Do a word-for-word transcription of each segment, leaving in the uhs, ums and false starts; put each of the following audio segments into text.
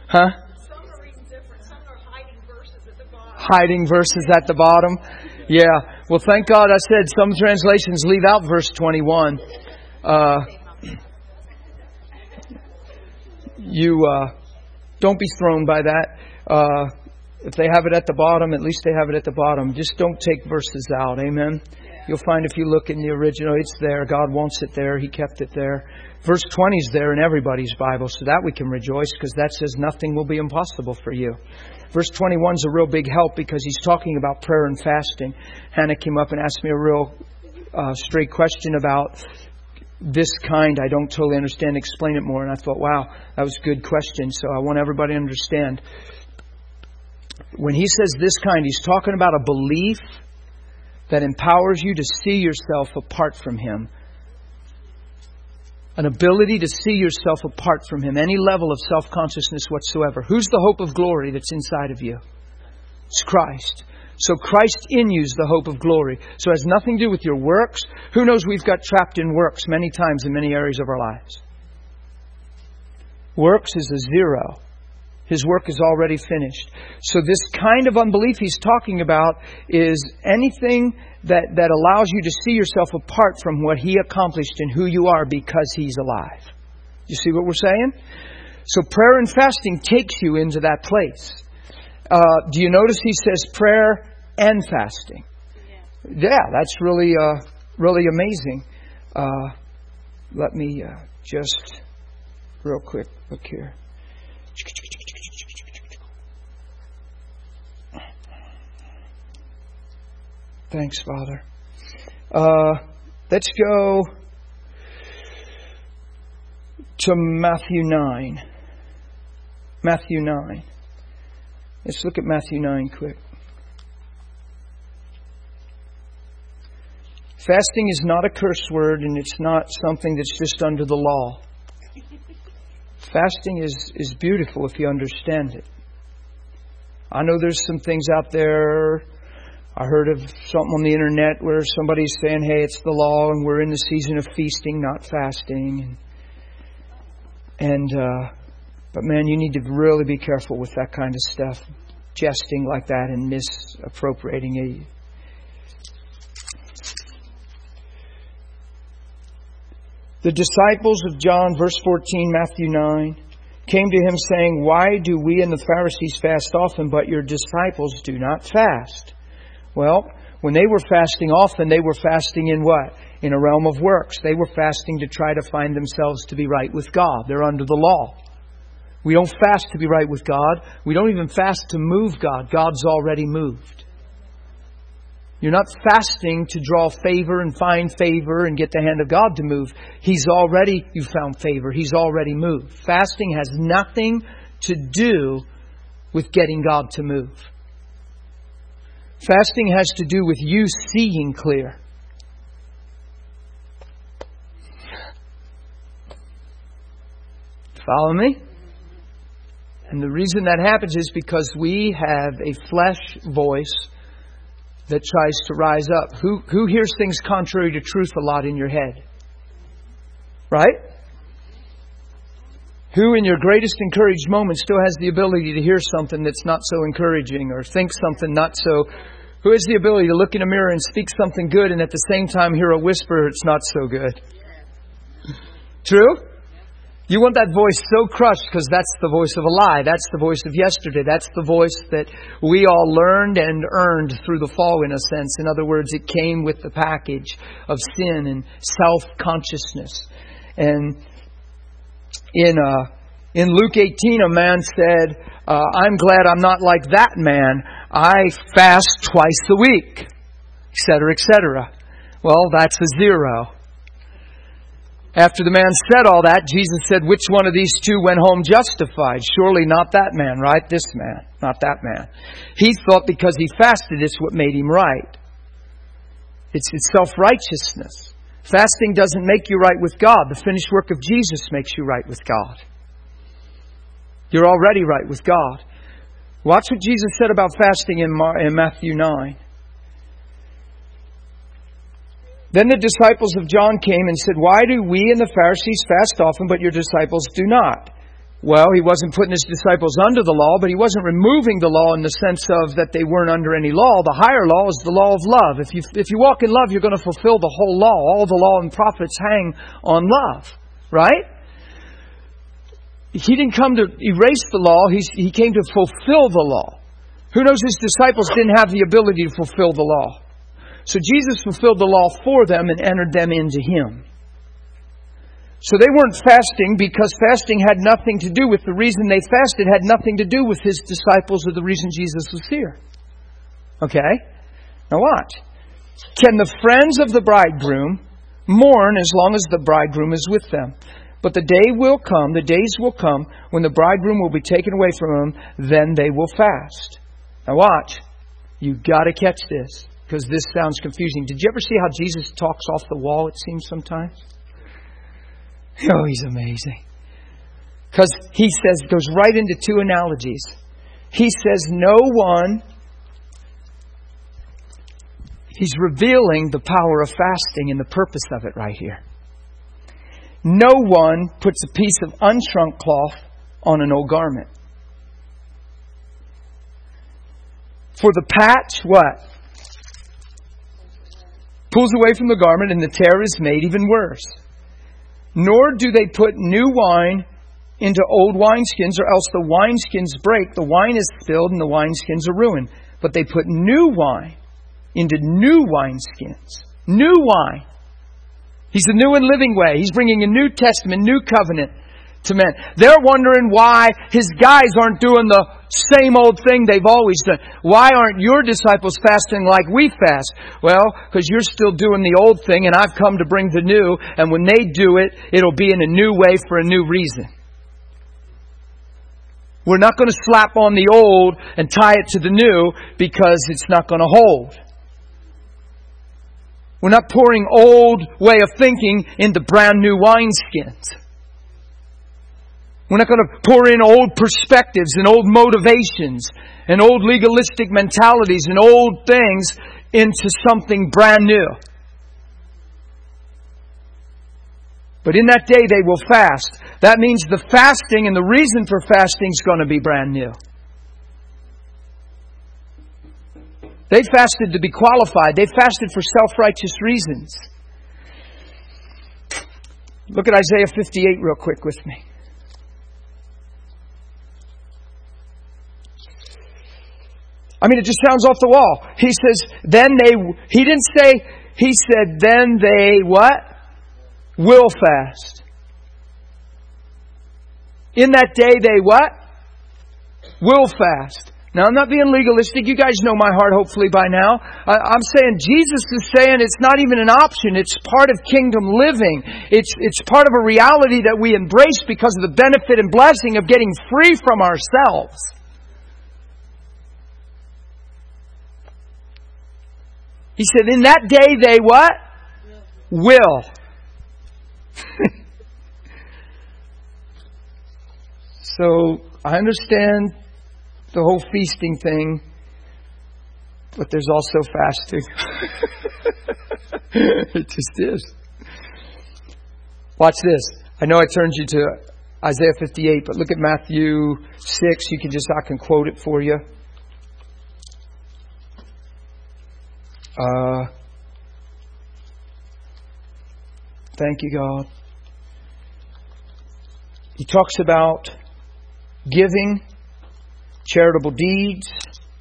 Huh? Some are reading different. Some are hiding verses at the bottom. Hiding verses at the bottom. Yeah. Well, thank God I said some translations leave out verse twenty-one. Uh, you uh, don't be thrown by that. Uh, if they have it at the bottom, at least they have it at the bottom. Just don't take verses out. Amen. You'll find if you look in the original, it's there. God wants it there. He kept it there. Verse twenty is there in everybody's Bible, so that we can rejoice, because that says nothing will be impossible for you. Verse twenty-one is a real big help because he's talking about prayer and fasting. Hannah came up and asked me a real uh, straight question about this kind. I don't totally understand. Explain it more. And I thought, wow, that was a good question. So I want everybody to understand. When he says this kind, he's talking about a belief that empowers you to see yourself apart from Him. An ability to see yourself apart from Him. Any level of self-consciousness whatsoever. Who's the hope of glory that's inside of you? It's Christ. So Christ in you is the hope of glory. So it has nothing to do with your works. Who knows, we've got trapped in works many times in many areas of our lives. Works is a zero. His work is already finished. So this kind of unbelief he's talking about is anything that, that allows you to see yourself apart from what He accomplished and who you are because He's alive. You see what we're saying? So prayer and fasting takes you into that place. Uh, do you notice he says prayer and fasting? Yeah, yeah that's really, uh, really amazing. Uh, let me uh, just real quick look here. Thanks, Father. Uh, let's go to Matthew nine. Matthew nine. Let's look at Matthew nine quick. Fasting is not a curse word, and it's not something that's just under the law. Fasting is, is beautiful if you understand it. I know there's some things out there. I heard of something on the internet where somebody's saying, hey, it's the law and we're in the season of feasting, not fasting. And, and uh, but man, you need to really be careful with that kind of stuff. Jesting like that and misappropriating it. The disciples of John, verse fourteen, Matthew nine, came to Him saying, why do we and the Pharisees fast often, but your disciples do not fast? Well, when they were fasting often, they were fasting in what? In a realm of works. They were fasting to try to find themselves to be right with God. They're under the law. We don't fast to be right with God. We don't even fast to move God. God's already moved. You're not fasting to draw favor and find favor and get the hand of God to move. He's already, you found favor. He's already moved. Fasting has nothing to do with getting God to move. Fasting has to do with you seeing clear. Follow me? And the reason that happens is because we have a flesh voice that tries to rise up. Who, who hears things contrary to truth a lot in your head? Right? Who in your greatest encouraged moment still has the ability to hear something that's not so encouraging or think something not so... Who has the ability to look in a mirror and speak something good and at the same time hear a whisper it's not so good? True? You want that voice so crushed because that's the voice of a lie. That's the voice of yesterday. That's the voice that we all learned and earned through the fall in a sense. In other words, it came with the package of sin and self-consciousness. And in uh, in Luke eighteen, a man said, uh, I'm glad I'm not like that man. I fast twice a week, et cetera, et cetera. Well, that's a zero. After the man said all that, Jesus said, which one of these two went home justified? Surely not that man, right? This man, not that man. He thought because he fasted, it's what made him right. It's, it's self-righteousness. Fasting doesn't make you right with God. The finished work of Jesus makes you right with God. You're already right with God. Watch what Jesus said about fasting in, Mar- in Matthew nine. Then the disciples of John came and said, why do we and the Pharisees fast often, but your disciples do not? Well, He wasn't putting His disciples under the law, but He wasn't removing the law in the sense of that they weren't under any law. The higher law is the law of love. If you, if you walk in love, you're going to fulfill the whole law. All the law and prophets hang on love. Right? He didn't come to erase the law. He's, he came to fulfill the law. Who knows His disciples didn't have the ability to fulfill the law? So Jesus fulfilled the law for them and entered them into Him. So they weren't fasting because fasting had nothing to do with the reason they fasted, had nothing to do with His disciples or the reason Jesus was here. Okay? Now watch. Can the friends of the bridegroom mourn as long as the bridegroom is with them? But the day will come, the days will come, when the bridegroom will be taken away from them, then they will fast. Now watch. You've got to catch this, because this sounds confusing. Did you ever see how Jesus talks off the wall, it seems sometimes? Oh, He's amazing. Because He says, goes right into two analogies. He says, no one, He's revealing the power of fasting and the purpose of it right here. No one puts a piece of unshrunk cloth on an old garment. For the patch, what? Pulls away from the garment and the tear is made even worse. Nor do they put new wine into old wineskins, or else the wineskins break, the wine is spilled, and the wineskins are ruined. But they put new wine into new wineskins. New wine. He's the new and living way. He's bringing a new testament, new covenant to men. They're wondering why His guys aren't doing the same old thing they've always done. Why aren't your disciples fasting like we fast? Well, because you're still doing the old thing and I've come to bring the new. And when they do it, it'll be in a new way for a new reason. We're not going to slap on the old and tie it to the new because it's not going to hold. We're not pouring old way of thinking into brand new wineskins. We're not going to pour in old perspectives and old motivations and old legalistic mentalities and old things into something brand new. But in that day they will fast. That means the fasting and the reason for fasting is going to be brand new. They fasted to be qualified. They fasted for self-righteous reasons. Look at Isaiah fifty-eight real quick with me. I mean, it just sounds off the wall. He says, then they, he didn't say, he said, then they what? Will fast. In that day they what? Will fast. Now, I'm not being legalistic. You guys know my heart, hopefully, by now. I, I'm saying Jesus is saying it's not even an option. It's part of kingdom living. It's, it's part of a reality that we embrace because of the benefit and blessing of getting free from ourselves. He said, in that day they what? Will. So, I understand the whole feasting thing, but there's also fasting. It just is. Watch this. I know I turned you to Isaiah fifty-eight, but look at Matthew six. You can just, I can quote it for you. Uh, thank you, God. He talks about giving, charitable deeds,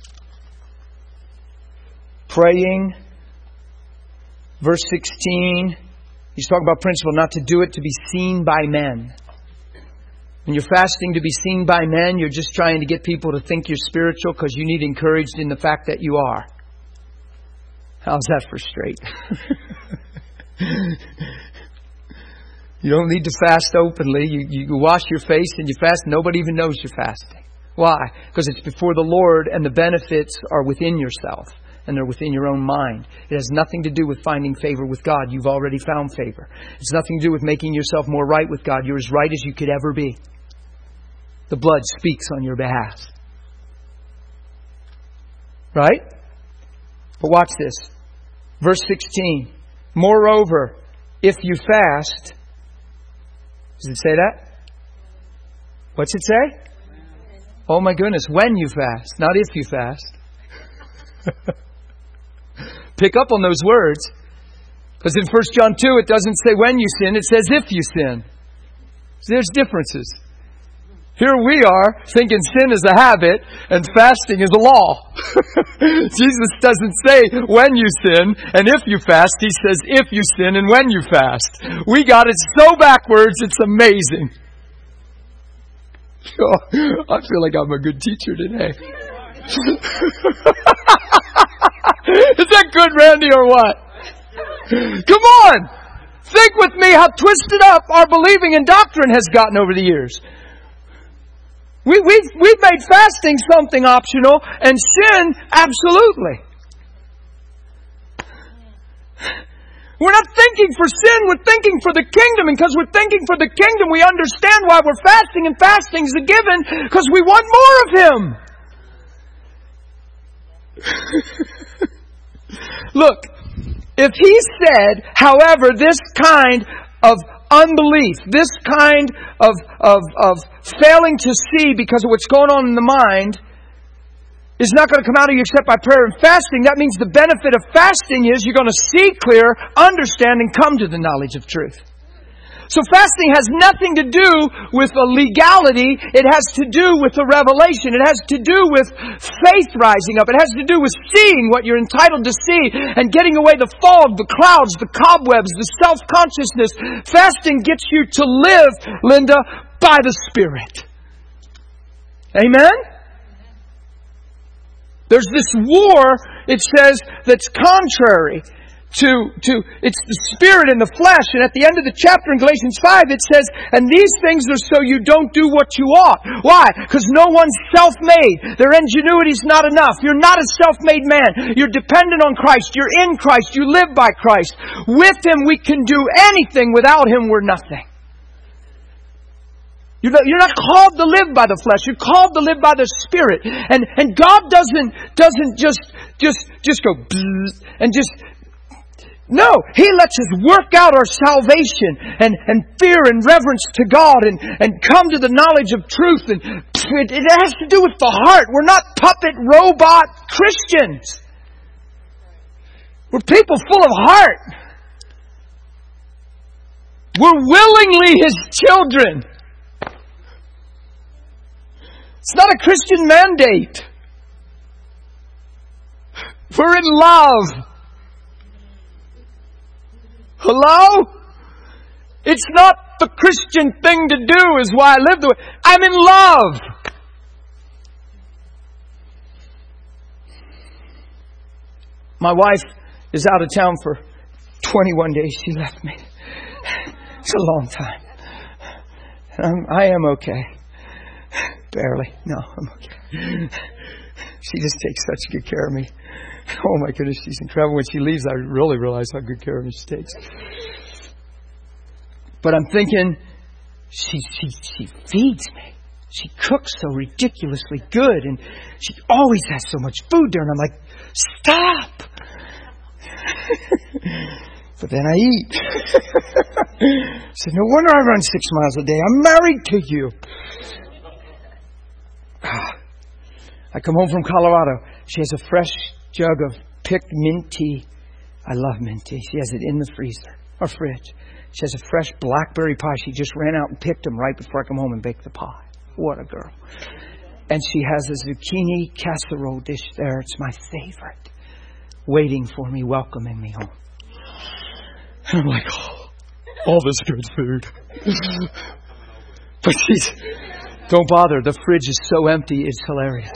praying. Verse sixteen, he's talking about principle not to do it to be seen by men. When you're fasting to be seen by men, you're just trying to get people to think you're spiritual because you need encouraged in the fact that you are. How's that for straight? You don't need to fast openly. You, you wash your face and you fast. Nobody even knows you're fasting. Why? Because it's before the Lord and the benefits are within yourself and they're within your own mind. It has nothing to do with finding favor with God. You've already found favor. It's nothing to do with making yourself more right with God. You're as right as you could ever be. The blood speaks on your behalf. Right? But watch this. Verse sixteen. Moreover, if you fast... Does it say that? What's it say? Oh my goodness, when you fast, not if you fast. Pick up on those words. Because in First John two, it doesn't say when you sin, it says if you sin. So there's differences. Here we are thinking sin is a habit and fasting is a law. Jesus doesn't say when you sin and if you fast. He says if you sin and when you fast. We got it so backwards, it's amazing. Oh, I feel like I'm a good teacher today. Is that good, Randy, or what? Come on! Think with me how twisted up our believing in doctrine has gotten over the years. We, we've, we've made fasting something optional and sin absolutely. We're not thinking for sin, we're thinking for the kingdom. And because we're thinking for the kingdom, we understand why we're fasting. And fasting is a given because we want more of Him. Look, if He said, however, this kind of unbelief, this kind of, of, of failing to see because of what's going on in the mind is not going to come out of you except by prayer and fasting, that means the benefit of fasting is you're going to see clear, understand, and come to the knowledge of truth. So fasting has nothing to do with a legality. It has to do with a revelation. It has to do with faith rising up. It has to do with seeing what you're entitled to see and getting away the fog, the clouds, the cobwebs, the self-consciousness. Fasting gets you to live, Linda, by the Spirit. Amen? There's this war, it says, that's contrary to, to, it's the spirit and the flesh. And at the end of the chapter in Galatians five, it says, and these things are so you don't do what you ought. Why? Because no one's self-made. Their ingenuity's not enough. You're not a self-made man. You're dependent on Christ. You're in Christ. You live by Christ. With Him we can do anything. Without Him we're nothing. You're not, you're not called to live by the flesh. You're called to live by the Spirit. And, and God doesn't, doesn't just, just, just go and just, no, He lets us work out our salvation and, and fear and reverence to God and, and come to the knowledge of truth. And it, it has to do with the heart. We're not puppet robot Christians. We're people full of heart. We're willingly His children. It's not a Christian mandate. We're in love. Hello? It's not the Christian thing to do is why I live the way. I'm in love. My wife is out of town for twenty-one days. She left me. It's a long time. I'm, I am okay. Barely. No, I'm okay. She just takes such good care of me. Oh my goodness, she's incredible. When she leaves, I really realize how good care of me she takes. But I'm thinking, she, she, she feeds me. She cooks so ridiculously good. And she always has so much food there. And I'm like, stop! But then I eat. I said, no wonder I run six miles a day. I'm married to you. I come home from Colorado. She has a fresh jug of picked mint tea. I love mint tea. She has it in the freezer or fridge. She has a fresh blackberry pie. She just ran out and picked them right before I come home and baked the pie. What a girl. And she has a zucchini casserole dish there. It's my favorite. Waiting for me, welcoming me home. And I'm like, oh, all this good food. But she's... Don't bother. The fridge is so empty, it's hilarious.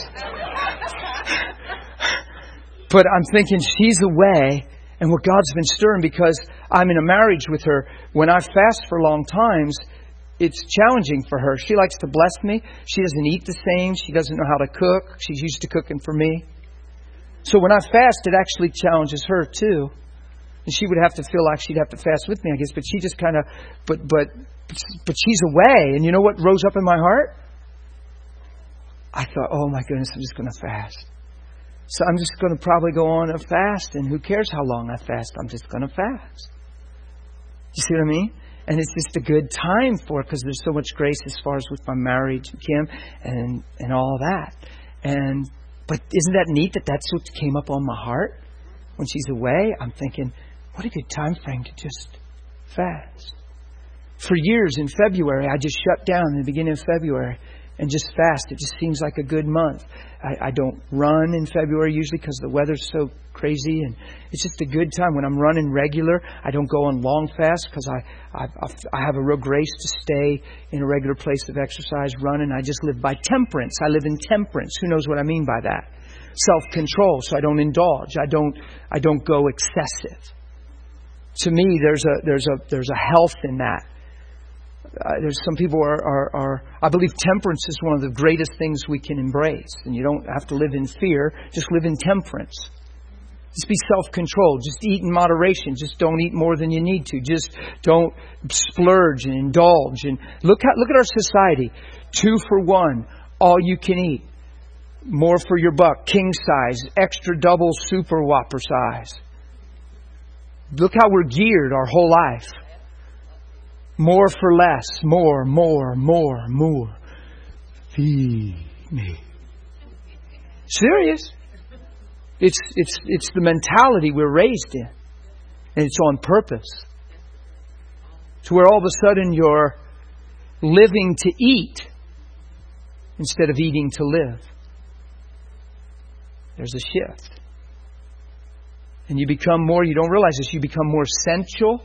But I'm thinking she's away, and what God's been stirring, because I'm in a marriage with her. When I fast for long times, it's challenging for her. She likes to bless me. She doesn't eat the same. She doesn't know how to cook. She's used to cooking for me. So when I fast, it actually challenges her too. And she would have to feel like she'd have to fast with me, I guess. But she just kind of, but but but she's away. And you know what rose up in my heart? I thought, oh my goodness, I'm just going to fast. So I'm just going to probably go on a fast, and who cares how long I fast? I'm just going to fast. You see what I mean? And it's just a good time for it because there's so much grace as far as with my marriage and Kim and, and all of that. And but isn't that neat that that's what came up on my heart when she's away? I'm thinking, what a good time frame to just fast. For years in February, I just shut down in the beginning of February and just fast. It just seems like a good month. I, I don't run in February usually because the weather's so crazy, and it's just a good time. When I'm running regular, I don't go on long fast because I, I I have a real grace to stay in a regular place of exercise, running. I just live by temperance. I live in temperance. Who knows what I mean by that? Self-control. So I don't indulge. I don't I don't go excessive. To me, there's a there's a there's a health in that. Uh, there's some people are, are, are, I believe temperance is one of the greatest things we can embrace. And you don't have to live in fear. Just live in temperance. Just be self-controlled. Just eat in moderation. Just don't eat more than you need to. Just don't splurge and indulge. And look at, look at our society. Two for one. All you can eat. More for your buck. King size. Extra double super whopper size. Look how we're geared our whole life. More for less. More, more, more, more. Feed me. Serious. It's it's it's the mentality we're raised in. And it's on purpose. To where all of a sudden you're living to eat instead of eating to live. There's a shift. And you become more, you don't realize this, you become more sensual,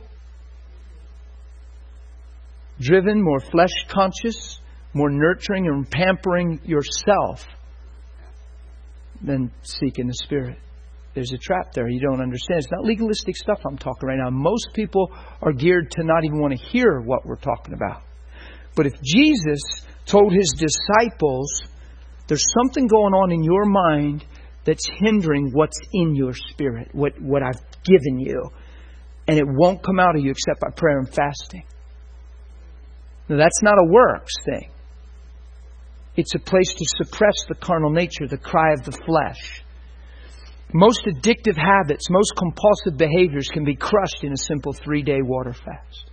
driven, more flesh conscious, more nurturing and pampering yourself than seeking the Spirit. There's a trap there you don't understand. It's not legalistic stuff I'm talking right now. Most people are geared to not even want to hear what we're talking about. But if Jesus told His disciples, there's something going on in your mind that's hindering what's in your spirit, what, what I've given you. And it won't come out of you except by prayer and fasting. Now, that's not a works thing. It's a place to suppress the carnal nature, the cry of the flesh. Most addictive habits, most compulsive behaviors can be crushed in a simple three-day water fast.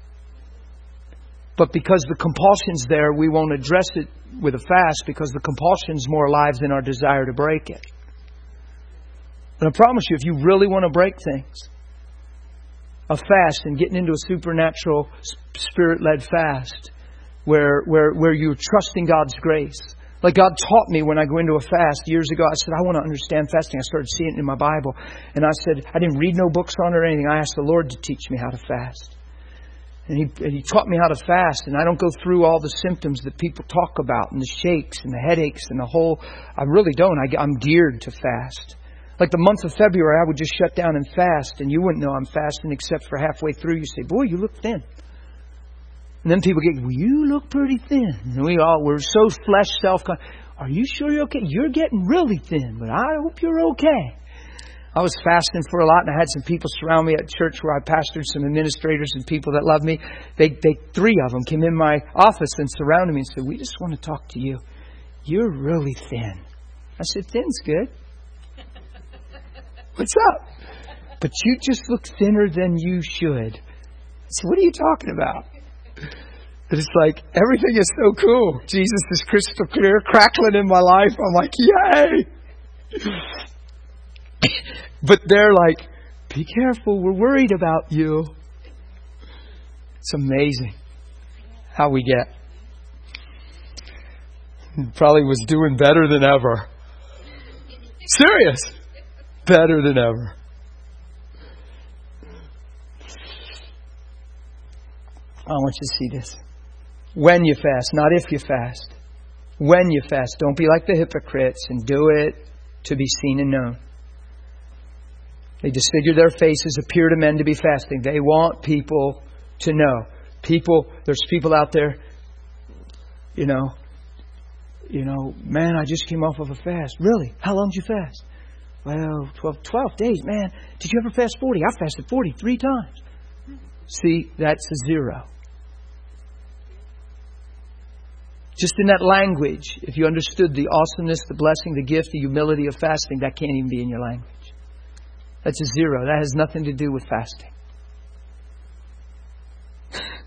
But because the compulsion's there, we won't address it with a fast because the compulsion's more alive than our desire to break it. And I promise you, if you really want to break things, a fast and getting into a supernatural, Spirit-led fast where, where, where you're trusting God's grace. Like God taught me when I go into a fast years ago. I said, I want to understand fasting. I started seeing it in my Bible. And I said, I didn't read no books on it or anything. I asked the Lord to teach me how to fast. And he, and he taught me how to fast. And I don't go through all the symptoms that people talk about and the shakes and the headaches and the whole. I really don't. I, I'm geared to fast. Like the month of February, I would just shut down and fast. And you wouldn't know I'm fasting except for halfway through. You say, boy, you look thin. And then people get, well, you look pretty thin. And we all, we're so flesh self-conscious. Are you sure you're okay? You're getting really thin, but I hope you're okay. I was fasting for a lot, and I had some people surround me at church where I pastored, some administrators and people that love me. They, they, three of them came in my office and surrounded me and said, we just want to talk to you. You're really thin. I said, thin's good. What's up? But you just look thinner than you should. So what are you talking about? And it's like, everything is so cool. Jesus is crystal clear, crackling in my life. I'm like, yay! But they're like, be careful, we're worried about you. It's amazing how we get. Probably was doing better than ever. Serious. Better than ever. I want you to see this. When you fast, not if you fast. When you fast. Don't be like the hypocrites and do it to be seen and known. They disfigure their faces, appear to men to be fasting. They want people to know. People, there's people out there, you know, you know, man, I just came off of a fast. Really? How long did you fast? Well, twelve, twelve days, man. Did you ever fast forty? I fasted forty-three times. See, that's a zero. Just in that language, if you understood the awesomeness, the blessing, the gift, the humility of fasting, that can't even be in your language. That's a zero. That has nothing to do with fasting.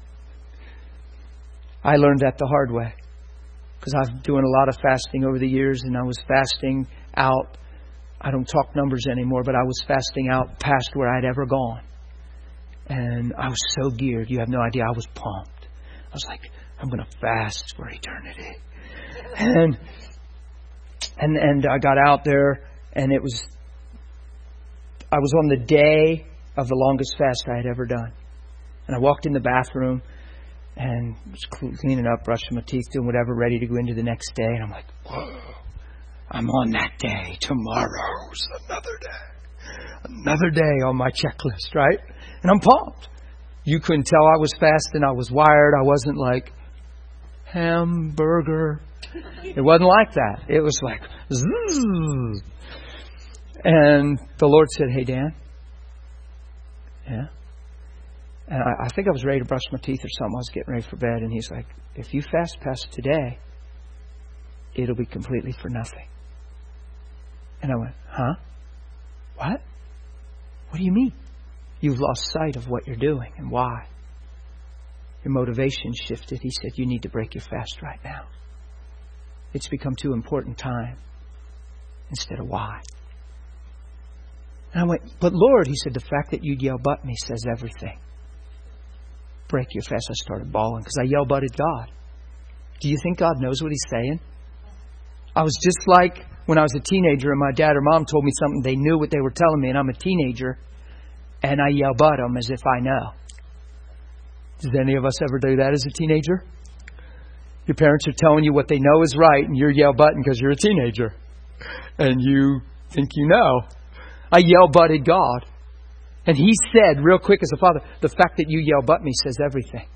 I learned that the hard way. Because I've been doing a lot of fasting over the years, and I was fasting out. I don't talk numbers anymore, but I was fasting out past where I'd ever gone. And I was so geared. You have no idea. I was pumped. I was like, I'm going to fast for eternity. And, and, and I got out there, and it was, I was on the day of the longest fast I had ever done. And I walked in the bathroom and was cleaning up, brushing my teeth, doing whatever, ready to go into the next day. And I'm like, whoa, I'm on that day. Tomorrow's another day. Another day on my checklist, right? And I'm pumped. You couldn't tell I was fasting. I was wired. I wasn't like, hamburger. It wasn't like that. It was like, zzz. And the Lord said, hey, Dan. Yeah. And I, I think I was ready to brush my teeth or something. I was getting ready for bed. And He's like, if you fast past today, it'll be completely for nothing. And I went, huh? What? What do you mean? You've lost sight of what you're doing and why. Your motivation shifted. He said, you need to break your fast right now. It's become too important time instead of why. And I went, but Lord, He said, the fact that you yell but me says everything. Break your fast. I started bawling because I yell butted God. Do you think God knows what He's saying? I was just like when I was a teenager and my dad or mom told me something, they knew what they were telling me, and I'm a teenager and I yell but them as if I know. Does any of us ever do that as a teenager? Your parents are telling you what they know is right and you're yell butting because you're a teenager and you think you know. I yell butted God. And He said, real quick as a father, the fact that you yell but me says everything.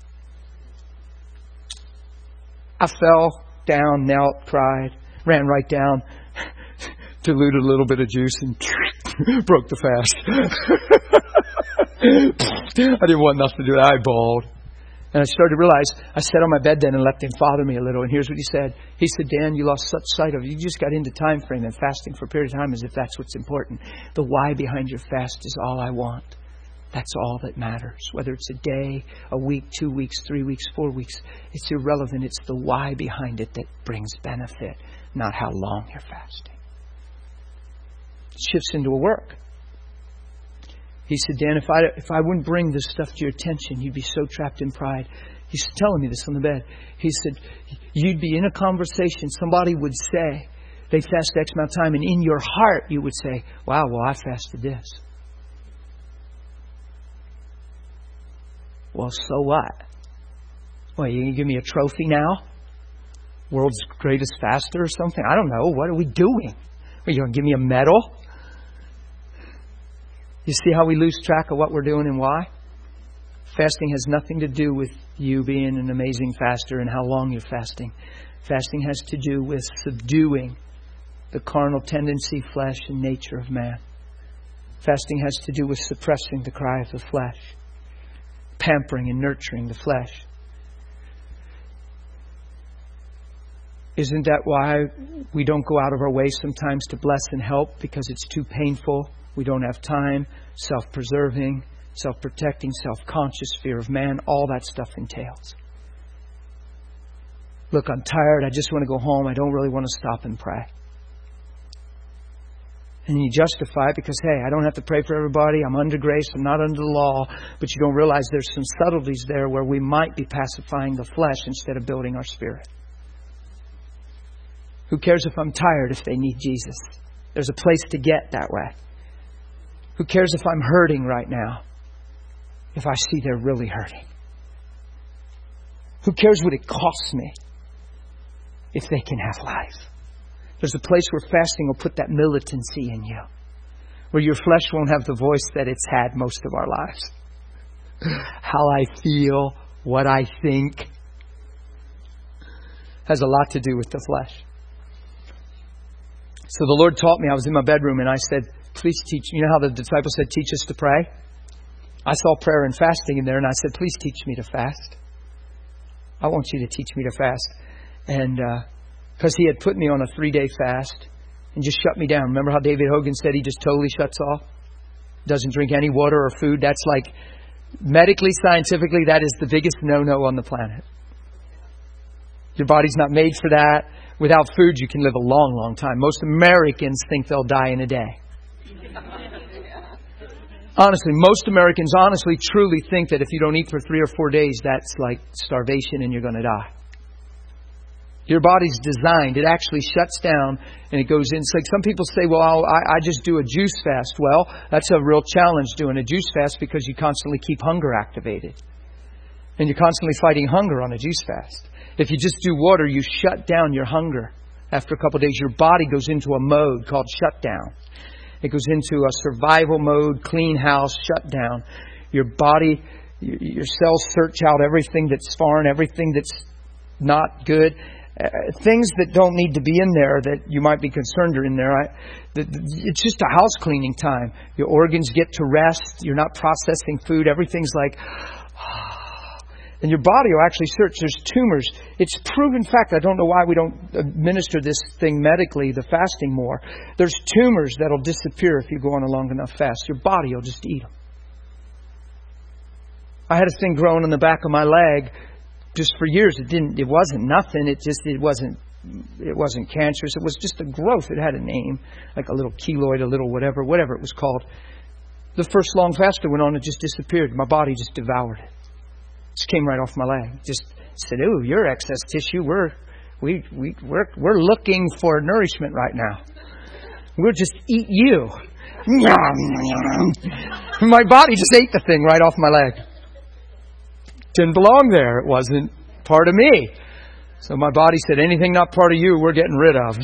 I fell down, knelt, cried, ran right down, diluted a little bit of juice and broke the fast. I didn't want nothing to do with it. I bawled. And I started to realize, I sat on my bed then and let Him father me a little. And here's what He said. He said, Dan, you lost such sight of it. You just got into time frame and fasting for a period of time as if that's what's important. The why behind your fast is all I want. That's all that matters. Whether it's a day, a week, two weeks, three weeks, four weeks. It's irrelevant. It's the why behind it that brings benefit, not how long you're fasting. It shifts into a work. He said, Dan, if I, if I wouldn't bring this stuff to your attention, you'd be so trapped in pride. He's telling me this on the bed. He said, you'd be in a conversation. Somebody would say, they fast X amount of time. And in your heart, you would say, wow, well, I fasted this. Well, so what? Well, you going to give me a trophy now? World's greatest faster or something? I don't know. What are we doing? Are you going to give me a medal? You see how we lose track of what we're doing and why? Fasting has nothing to do with you being an amazing faster and how long you're fasting. Fasting has to do with subduing the carnal tendency, flesh, and nature of man. Fasting has to do with suppressing the cry of the flesh, pampering and nurturing the flesh. Isn't that why we don't go out of our way sometimes to bless and help? Because it's too painful. We don't have time. Self-preserving, self-protecting, self-conscious, fear of man. All that stuff entails. Look, I'm tired. I just want to go home. I don't really want to stop and pray. And you justify it because, hey, I don't have to pray for everybody. I'm under grace. I'm not under the law. But you don't realize there's some subtleties there where we might be pacifying the flesh instead of building our spirit. Who cares if I'm tired if they need Jesus? There's a place to get that way. Who cares if I'm hurting right now if I see they're really hurting? Who cares what it costs me if they can have life? There's a place where fasting will put that militancy in you, where your flesh won't have the voice that it's had most of our lives. How I feel, what I think, has a lot to do with the flesh. So the Lord taught me. I was in my bedroom and I said, please teach. You know how the disciples said, teach us to pray? I saw prayer and fasting in there and I said, please teach me to fast. I want you to teach me to fast. And because uh, He had put me on a three-day fast and just shut me down. Remember how David Hogan said he just totally shuts off? Doesn't drink any water or food. That's like, medically, scientifically, that is the biggest no-no on the planet. Your body's not made for that. Without food, you can live a long, long time. Most Americans think they'll die in a day. Honestly, most Americans honestly, truly think that if you don't eat for three or four days, that's like starvation and you're going to die. Your body's designed. It actually shuts down and it goes in. It's like some people say, well, I'll, I, I just do a juice fast. Well, that's a real challenge doing a juice fast because you constantly keep hunger activated. And you're constantly fighting hunger on a juice fast. If you just do water, you shut down your hunger. After a couple of days, your body goes into a mode called shutdown. It goes into a survival mode, clean house, shutdown. Your body, your cells search out everything that's foreign, everything that's not good. Uh, things that don't need to be in there that you might be concerned are in there. I, the, the, it's just a house cleaning time. Your organs get to rest. You're not processing food. Everything's like... And your body will actually search. There's tumors. It's proven fact. I don't know why we don't administer this thing medically, the fasting more. There's tumors that'll disappear if you go on a long enough fast. Your body will just eat them. I had a thing growing on the back of my leg just for years. It didn't. It wasn't nothing. It just. It wasn't. It wasn't cancerous. It was just a growth. It had a name, like a little keloid, a little whatever, whatever it was called. The first long fast I went on, it just disappeared. My body just devoured it. Just came right off my leg. Just said, "Ooh, you're excess tissue. We're we we we're we're looking for nourishment right now. We'll just eat you." My body just ate the thing right off my leg. Didn't belong there. It wasn't part of me. So my body said, "Anything not part of you, we're getting rid of."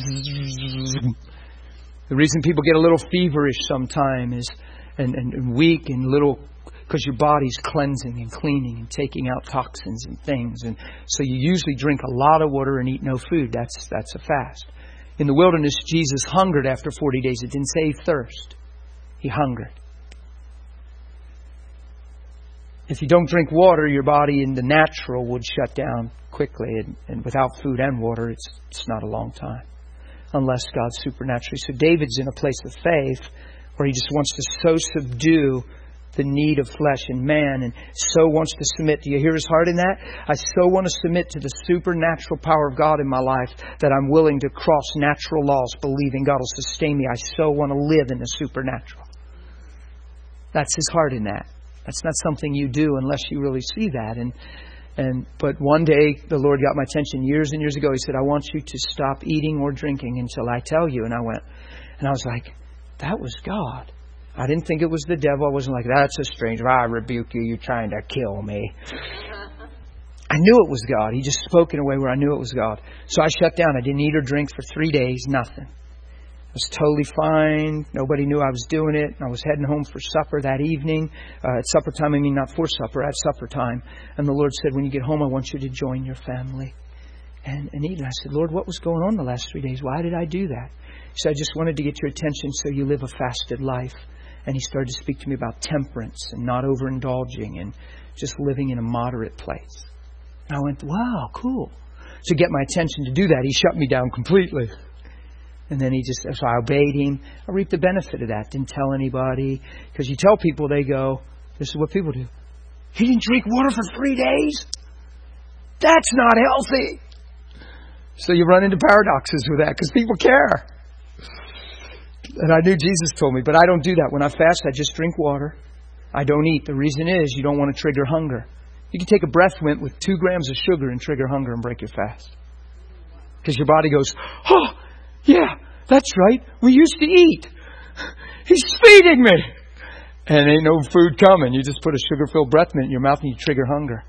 The reason people get a little feverish sometime is and, and, and weak and little. Because your body's cleansing and cleaning and taking out toxins and things. And so you usually drink a lot of water and eat no food. That's that's a fast. In the wilderness, Jesus hungered after forty days. It didn't say thirst. He hungered. If you don't drink water, your body in the natural would shut down quickly. And, and without food and water, it's, it's not a long time. Unless God supernaturally. So David's in a place of faith where he just wants to so subdue the need of flesh and man, and so wants to submit. Do you hear his heart in that? I so want to submit to the supernatural power of God in my life that I'm willing to cross natural laws, believing God will sustain me. I so want to live in the supernatural. That's his heart in that. That's not something you do unless you really see that. And and but one day the Lord got my attention years and years ago. He said, "I want you to stop eating or drinking until I tell you." And I went, and I was like, that was God. I didn't think it was the devil. I wasn't like, that's a stranger. I rebuke you. You're trying to kill me. I knew it was God. He just spoke in a way where I knew it was God. So I shut down. I didn't eat or drink for three days. Nothing. I was totally fine. Nobody knew I was doing it. I was heading home for supper that evening. Uh, at supper time, I mean not for supper, at supper time. And the Lord said, when you get home, I want you to join your family and, and eat. And I said, Lord, what was going on the last three days? Why did I do that? He said, I just wanted to get your attention so you live a fasted life. And He started to speak to me about temperance and not overindulging and just living in a moderate place. And I went, wow, cool. To get my attention to do that, He shut me down completely. And then He just, so I obeyed Him. I reaped the benefit of that. Didn't tell anybody. Because you tell people, they go, this is what people do. He didn't drink water for three days? That's not healthy. So you run into paradoxes with that because people care. And I knew Jesus told me, but I don't do that. When I fast, I just drink water. I don't eat. The reason is you don't want to trigger hunger. You can take a breath mint with two grams of sugar and trigger hunger and break your fast. Because your body goes, oh, yeah, that's right. We used to eat. He's feeding me. And ain't no food coming. You just put a sugar-filled breath mint in your mouth and you trigger hunger.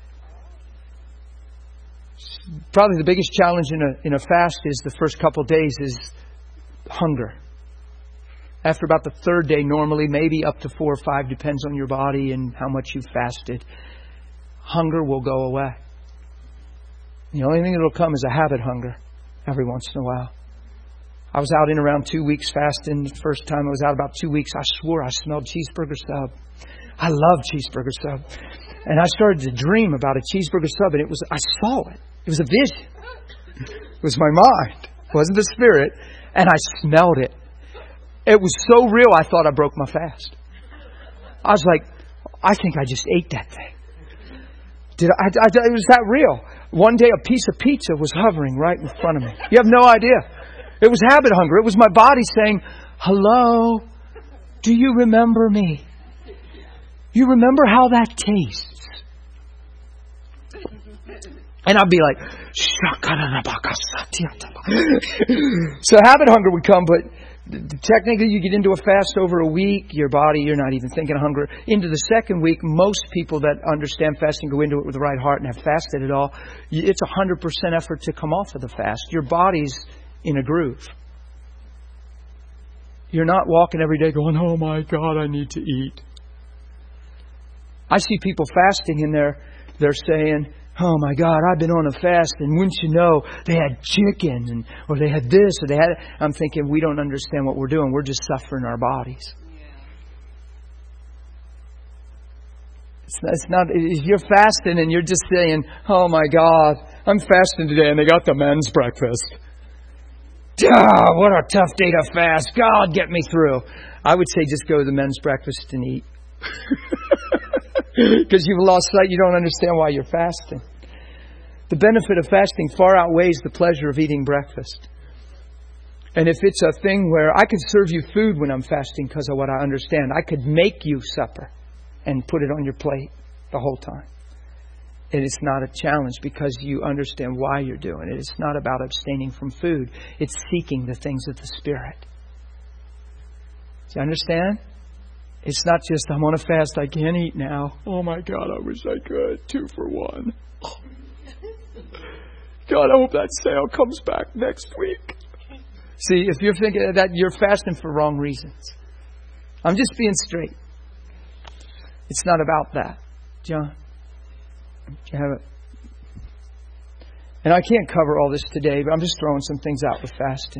Probably the biggest challenge in a in a fast is the first couple of days is hunger. After about the third day, normally, maybe up to four or five, depends on your body and how much you've fasted, hunger will go away. The only thing that will come is a habit hunger every once in a while. I was out in around two weeks fasting. The first time I was out about two weeks, I swore I smelled cheeseburger sub. I love cheeseburger sub. And I started to dream about a cheeseburger sub, and it was I saw it. It was a vision. It was my mind. It wasn't the spirit. And I smelled it. It was so real, I thought I broke my fast. I was like, I think I just ate that thing. Did I, I, it was that real. One day a piece of pizza was hovering right in front of me. You have no idea. It was habit hunger. It was my body saying, hello, do you remember me? You remember how that tastes? And I'd be like, so habit hunger would come, but technically you get into a fast over a week, your body, you're not even thinking of hunger. Into the second week, most people that understand fasting go into it with the right heart and have fasted it all. It's a one hundred percent effort to come off of the fast. Your body's in a groove. You're not walking every day going, oh my God, I need to eat. I see people fasting and they're, they're saying, oh my God, I've been on a fast, and wouldn't you know, they had chicken, and or they had this, or they had... I'm thinking, we don't understand what we're doing. We're just suffering our bodies. Yeah. It's, it's not. If you're fasting and you're just saying, oh my God, I'm fasting today, and they got the men's breakfast. Ah, what a tough day to fast. God, get me through. I would say just go to the men's breakfast and eat. Because you've lost sight, you don't understand why you're fasting. The benefit of fasting far outweighs the pleasure of eating breakfast. And if it's a thing where I could serve you food when I'm fasting because of what I understand, I could make you supper and put it on your plate the whole time. And it's not a challenge because you understand why you're doing it. It's not about abstaining from food. It's seeking the things of the Spirit. Do you understand? It's not just, I'm on a fast, I can't eat now. Oh my God, I wish I could. Two for one. God, I hope that sale comes back next week. See, if you're thinking that, you're fasting for wrong reasons. I'm just being straight. It's not about that. John, do you have it? And I can't cover all this today, but I'm just throwing some things out with fasting.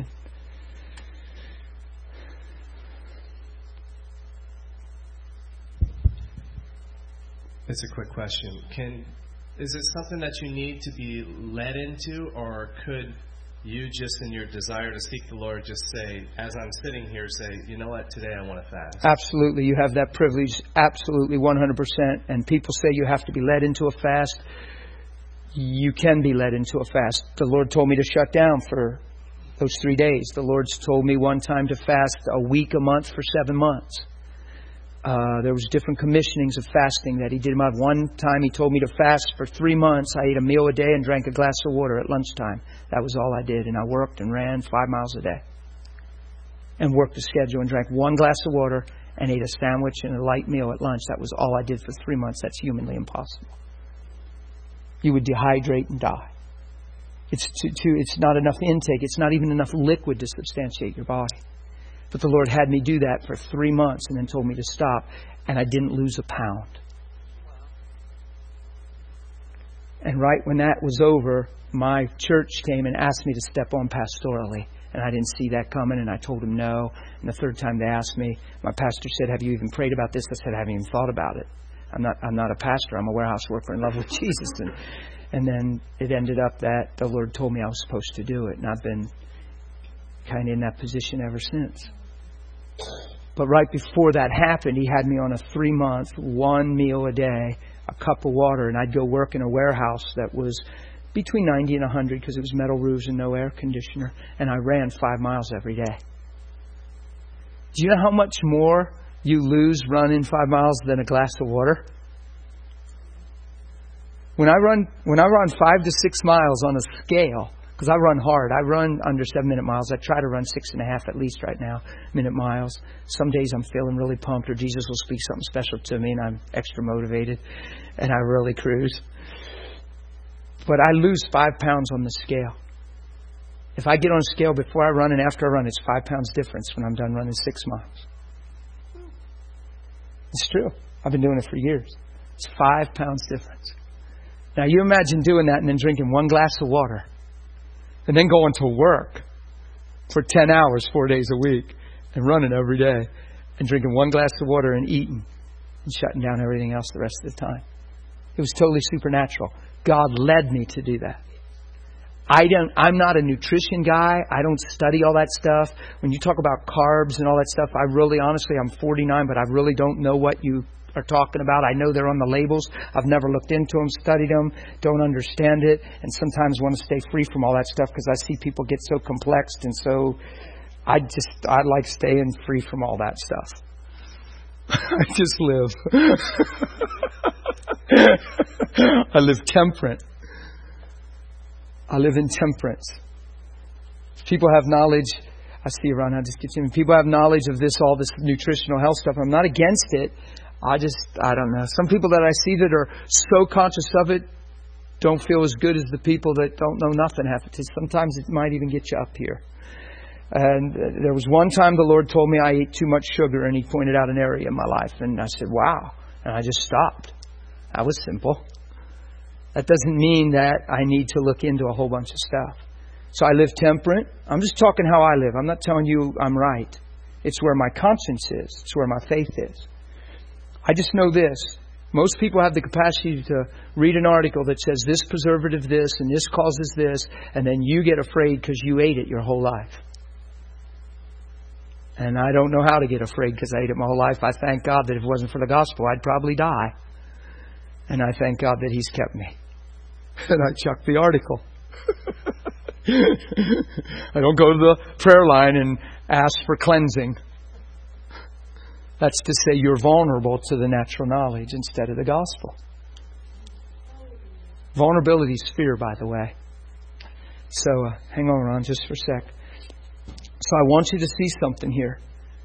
It's a quick question. Can is it something that you need to be led into, or could you just in your desire to seek the Lord just say, as I'm sitting here, say, you know what, today I want to fast? Absolutely. You have that privilege. Absolutely, one hundred percent. And people say you have to be led into a fast. You can be led into a fast. The Lord told me to shut down for those three days. The Lord's told me one time to fast a week a month for seven months. Uh, there was different commissionings of fasting that He did. One time He told me to fast for three months. I ate a meal a day and drank a glass of water at lunchtime. That was all I did. And I worked and ran five miles a day. And worked the schedule and drank one glass of water and ate a sandwich and a light meal at lunch. That was all I did for three months. That's humanly impossible. You would dehydrate and die. It's too, too, it's not enough intake. It's not even enough liquid to substantiate your body. But the Lord had me do that for three months and then told me to stop. And I didn't lose a pound. And right when that was over, my church came and asked me to step on pastorally. And I didn't see that coming, and I told them no. And the third time they asked me, my pastor said, have you even prayed about this? I said, I haven't even thought about it. I'm not I'm not a pastor. I'm a warehouse worker in love with Jesus. And, and then it ended up that the Lord told me I was supposed to do it. And I've been kind of in that position ever since. But right before that happened, He had me on a three-month, one meal a day, a cup of water. And I'd go work in a warehouse that was between ninety and one hundred because it was metal roofs and no air conditioner. And I ran five miles every day. Do you know how much more you lose running five miles than a glass of water? When I run, when I run five to six miles on a scale, because I run hard. I run under seven minute miles. I try to run six and a half at least right now, minute miles. Some days I'm feeling really pumped, or Jesus will speak something special to me and I'm extra motivated and I really cruise. But I lose five pounds on the scale. If I get on a scale before I run and after I run, it's five pounds difference when I'm done running six miles. It's true. I've been doing it for years. It's five pounds difference. Now you imagine doing that and then drinking one glass of water. And then going to work for ten hours, four days a week, and running every day, and drinking one glass of water and eating, and shutting down everything else the rest of the time. It was totally supernatural. God led me to do that. I don't, I'm not a nutrition guy. I don't study all that stuff. When you talk about carbs and all that stuff, I really, honestly, I'm forty-nine, but I really don't know what you are talking about. I know they're on the labels. I've never looked into them, studied them, don't understand it, and sometimes want to stay free from all that stuff because I see people get so complexed, and so I just, I like staying free from all that stuff. I just live. I live temperate. I live in temperance. People have knowledge. I see around how this gets in. People have knowledge of this, all this nutritional health stuff. I'm not against it. I just, I don't know. Some people that I see that are so conscious of it don't feel as good as the people that don't know nothing have it. Sometimes it might even get you up here. And there was one time the Lord told me I ate too much sugar, and He pointed out an area in my life. And I said, wow. And I just stopped. That was simple. That doesn't mean that I need to look into a whole bunch of stuff. So I live temperate. I'm just talking how I live. I'm not telling you I'm right. It's where my conscience is. It's where my faith is. I just know this. Most people have the capacity to read an article that says this preservative this and this causes this, and then you get afraid because you ate it your whole life. And I don't know how to get afraid because I ate it my whole life. I thank God that if it wasn't for the gospel, I'd probably die. And I thank God that He's kept me. And I chucked the article. I don't go to the prayer line and ask for cleansing. That's to say you're vulnerable to the natural knowledge instead of the gospel. Vulnerability is fear, by the way. So uh, hang on, Ron, just for a sec. So I want you to see something here.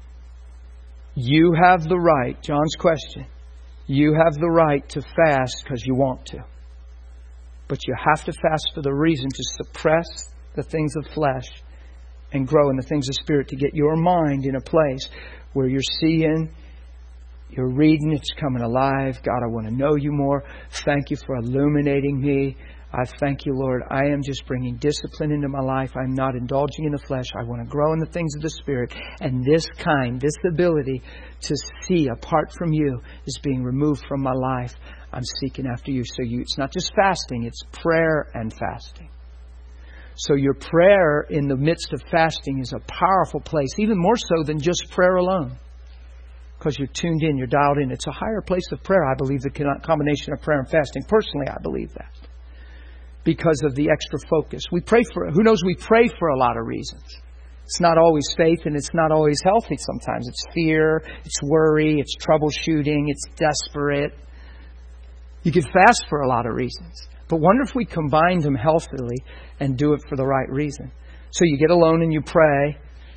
You have the right, John's question, you have the right to fast because you want to. But you have to fast for the reason to suppress the things of flesh and grow in the things of spirit, to get your mind in a place where you're seeing, you're reading, it's coming alive. God, I want to know You more. Thank You for illuminating me. I thank You, Lord. I am just bringing discipline into my life. I'm not indulging in the flesh. I want to grow in the things of the Spirit. And this kind, this ability to see apart from You is being removed from my life. I'm seeking after You. So you, it's not just fasting, it's prayer and fasting. So your prayer in the midst of fasting is a powerful place, even more so than just prayer alone. Because you're tuned in, you're dialed in. It's a higher place of prayer, I believe, the combination of prayer and fasting. Personally, I believe that. Because of the extra focus. We pray for, who knows, we pray for a lot of reasons. It's not always faith, and it's not always healthy sometimes. It's fear, it's worry, it's troubleshooting, it's desperate. You could fast for a lot of reasons. But wonder if we combined them healthily and do it for the right reason. So you get alone and you pray,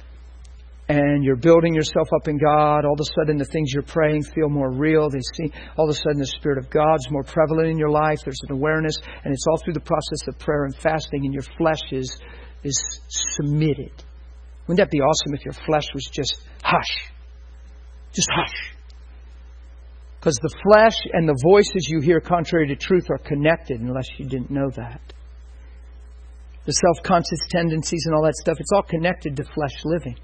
and you're building yourself up in God. All of a sudden the things you're praying feel more real. They see, all of a sudden the Spirit of God's more prevalent in your life. There's an awareness, and it's all through the process of prayer and fasting, and your flesh is, is submitted. Wouldn't that be awesome if your flesh was just hush? Just hush. Because the flesh and the voices you hear contrary to truth are connected, unless you didn't know that. The self-conscious tendencies and all that stuff, it's all connected to flesh living.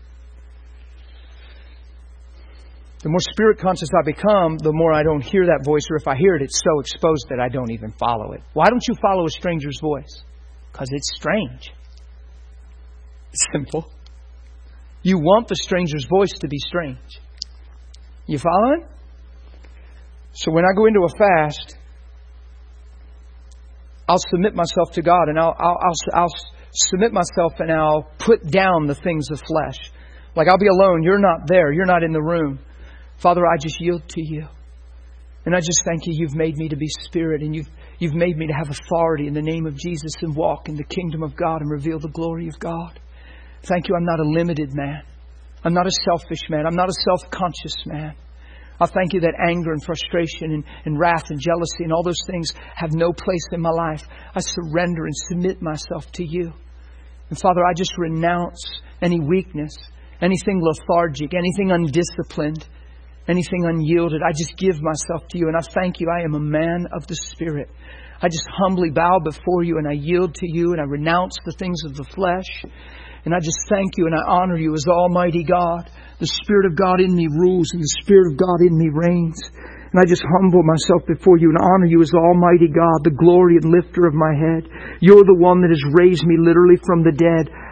The more spirit conscious I become, the more I don't hear that voice, or if I hear it, it's so exposed that I don't even follow it. Why don't you follow a stranger's voice? Because it's strange. It's simple. You want the stranger's voice to be strange. You following? So when I go into a fast, I'll submit myself to God, and I'll, I'll, I'll, I'll submit myself, and I'll put down the things of flesh. Like I'll be alone. You're not there. You're not in the room. Father, I just yield to You. And I just thank You. You've made me to be spirit, and you've, you've made me to have authority in the name of Jesus and walk in the kingdom of God and reveal the glory of God. Thank You. I'm not a limited man. I'm not a selfish man. I'm not a self-conscious man. I thank You that anger and frustration and, and wrath and jealousy and all those things have no place in my life. I surrender and submit myself to You. And Father, I just renounce any weakness, anything lethargic, anything undisciplined, anything unyielded. I just give myself to You, and I thank You. I am a man of the Spirit. I just humbly bow before You, and I yield to You, and I renounce the things of the flesh. And I just thank You, and I honor You as Almighty God. The Spirit of God in me rules, and the Spirit of God in me reigns. And I just humble myself before You and honor You as Almighty God, the glory and lifter of my head. You're the one that has raised me literally from the dead.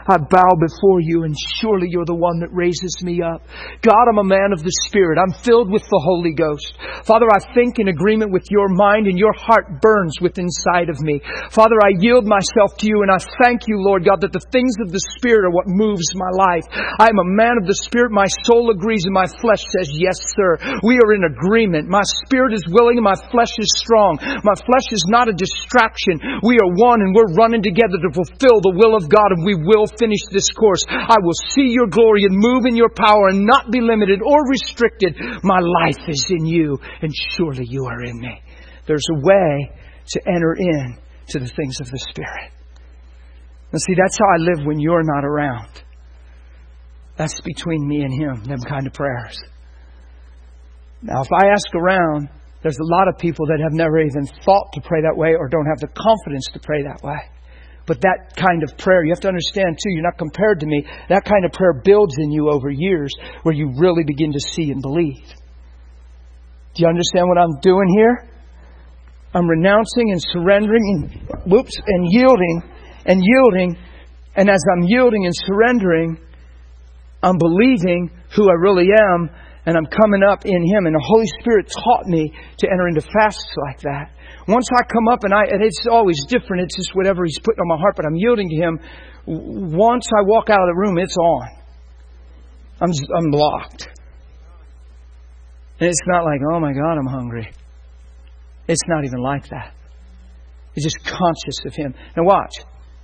I bow before you, and surely you're the one that raises me up. God, I'm a man of the Spirit. I'm filled with the Holy Ghost. Father, I think in agreement with your mind, and your heart burns within inside of me. Father, I yield myself to you, and I thank you, Lord God, that the things of the Spirit are what moves my life. I am a man of the Spirit. My soul agrees, and my flesh says, yes, sir. We are in agreement. My spirit is willing, and my flesh is strong. My flesh is not a distraction. We are one, and we're running together to fulfill the will of God, and we will finish this course. I will see your glory and move in your power and not be limited or restricted. My life is in you, and surely you are in me. There's a way to enter in to the things of the Spirit. Now see, that's how I live when you're not around. That's between me and Him, them kind of prayers. Now, if I ask around, there's a lot of people that have never even thought to pray that way or don't have the confidence to pray that way. But that kind of prayer, you have to understand too, you're not compared to me. That kind of prayer builds in you over years where you really begin to see and believe. Do you understand what I'm doing here? I'm renouncing and surrendering and, whoops, and yielding and yielding. And as I'm yielding and surrendering, I'm believing who I really am, and I'm coming up in Him. And the Holy Spirit taught me to enter into fasts like that. Once I come up, and I and it's always different. It's just whatever He's putting on my heart, but I'm yielding to Him. Once I walk out of the room, it's on. I'm just, I'm blocked. And it's not like, oh my God, I'm hungry. It's not even like that. It's just conscious of Him. Now watch.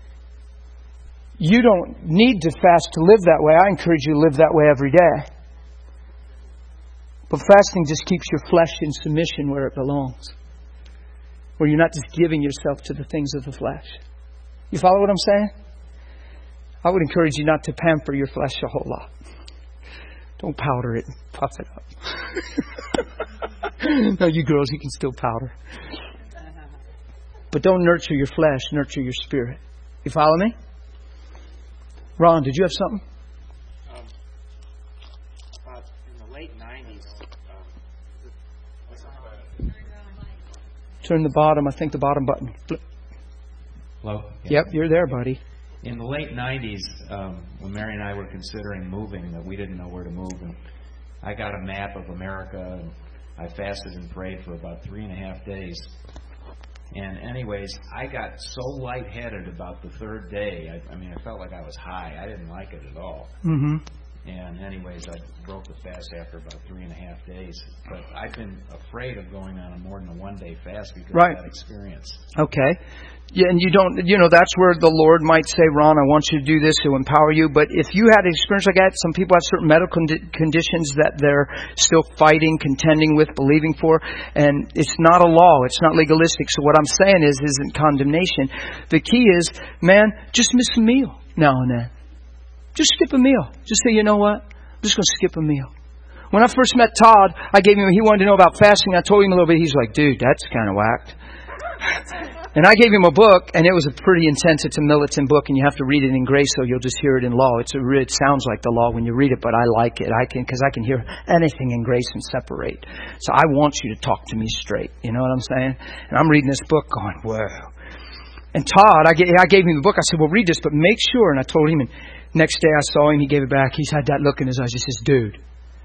You don't need to fast to live that way. I encourage you to live that way every day. But fasting just keeps your flesh in submission where it belongs. Where you're not just giving yourself to the things of the flesh. You follow what I'm saying? I would encourage you not to pamper your flesh a whole lot. Don't powder it and puff it up. No, you girls, you can still powder. But don't nurture your flesh, nurture your spirit. You follow me? Ron, did you have something? Um, about in the late nineties. Um, Turn the bottom, I think the bottom button. Flip. Hello? Yep, you're there, buddy. In the late nineties, um, when Mary and I were considering moving, that we didn't know where to move, and I got a map of America, and I fasted and prayed for about three and a half days. And anyways, I got so lightheaded about the third day. I, I mean, I felt like I was high. I didn't like it at all. Mm-hmm. And anyways, I broke the fast after about three and a half days. But I've been afraid of going on a more than a one-day fast because right. of that experience. Okay. Yeah, and you don't, you know, that's where the Lord might say, Ron, I want you to do this to empower you. But if you had an experience like that, some people have certain medical condi- conditions that they're still fighting, contending with, believing for. And it's not a law. It's not legalistic. So what I'm saying is, isn't condemnation. The key is, man, just miss a meal now and then. Just skip a meal. Just say, you know what? I'm just going to skip a meal. When I first met Todd, I gave him, he wanted to know about fasting. I told him a little bit. He's like, dude, that's kind of whacked. And I gave him a book, and it was a pretty intense, it's a militant book, and you have to read it in grace, so you'll just hear it in law. It's a, it sounds like the law when you read it, but I like it. I can, because I can hear anything in grace and separate. So I want you to talk to me straight. You know what I'm saying? And I'm reading this book going, whoa. And Todd, I gave, I gave him the book. I said, well, read this, but make sure. And I told him, and next day I saw him, he gave it back. He's had that look in his eyes. He says, dude,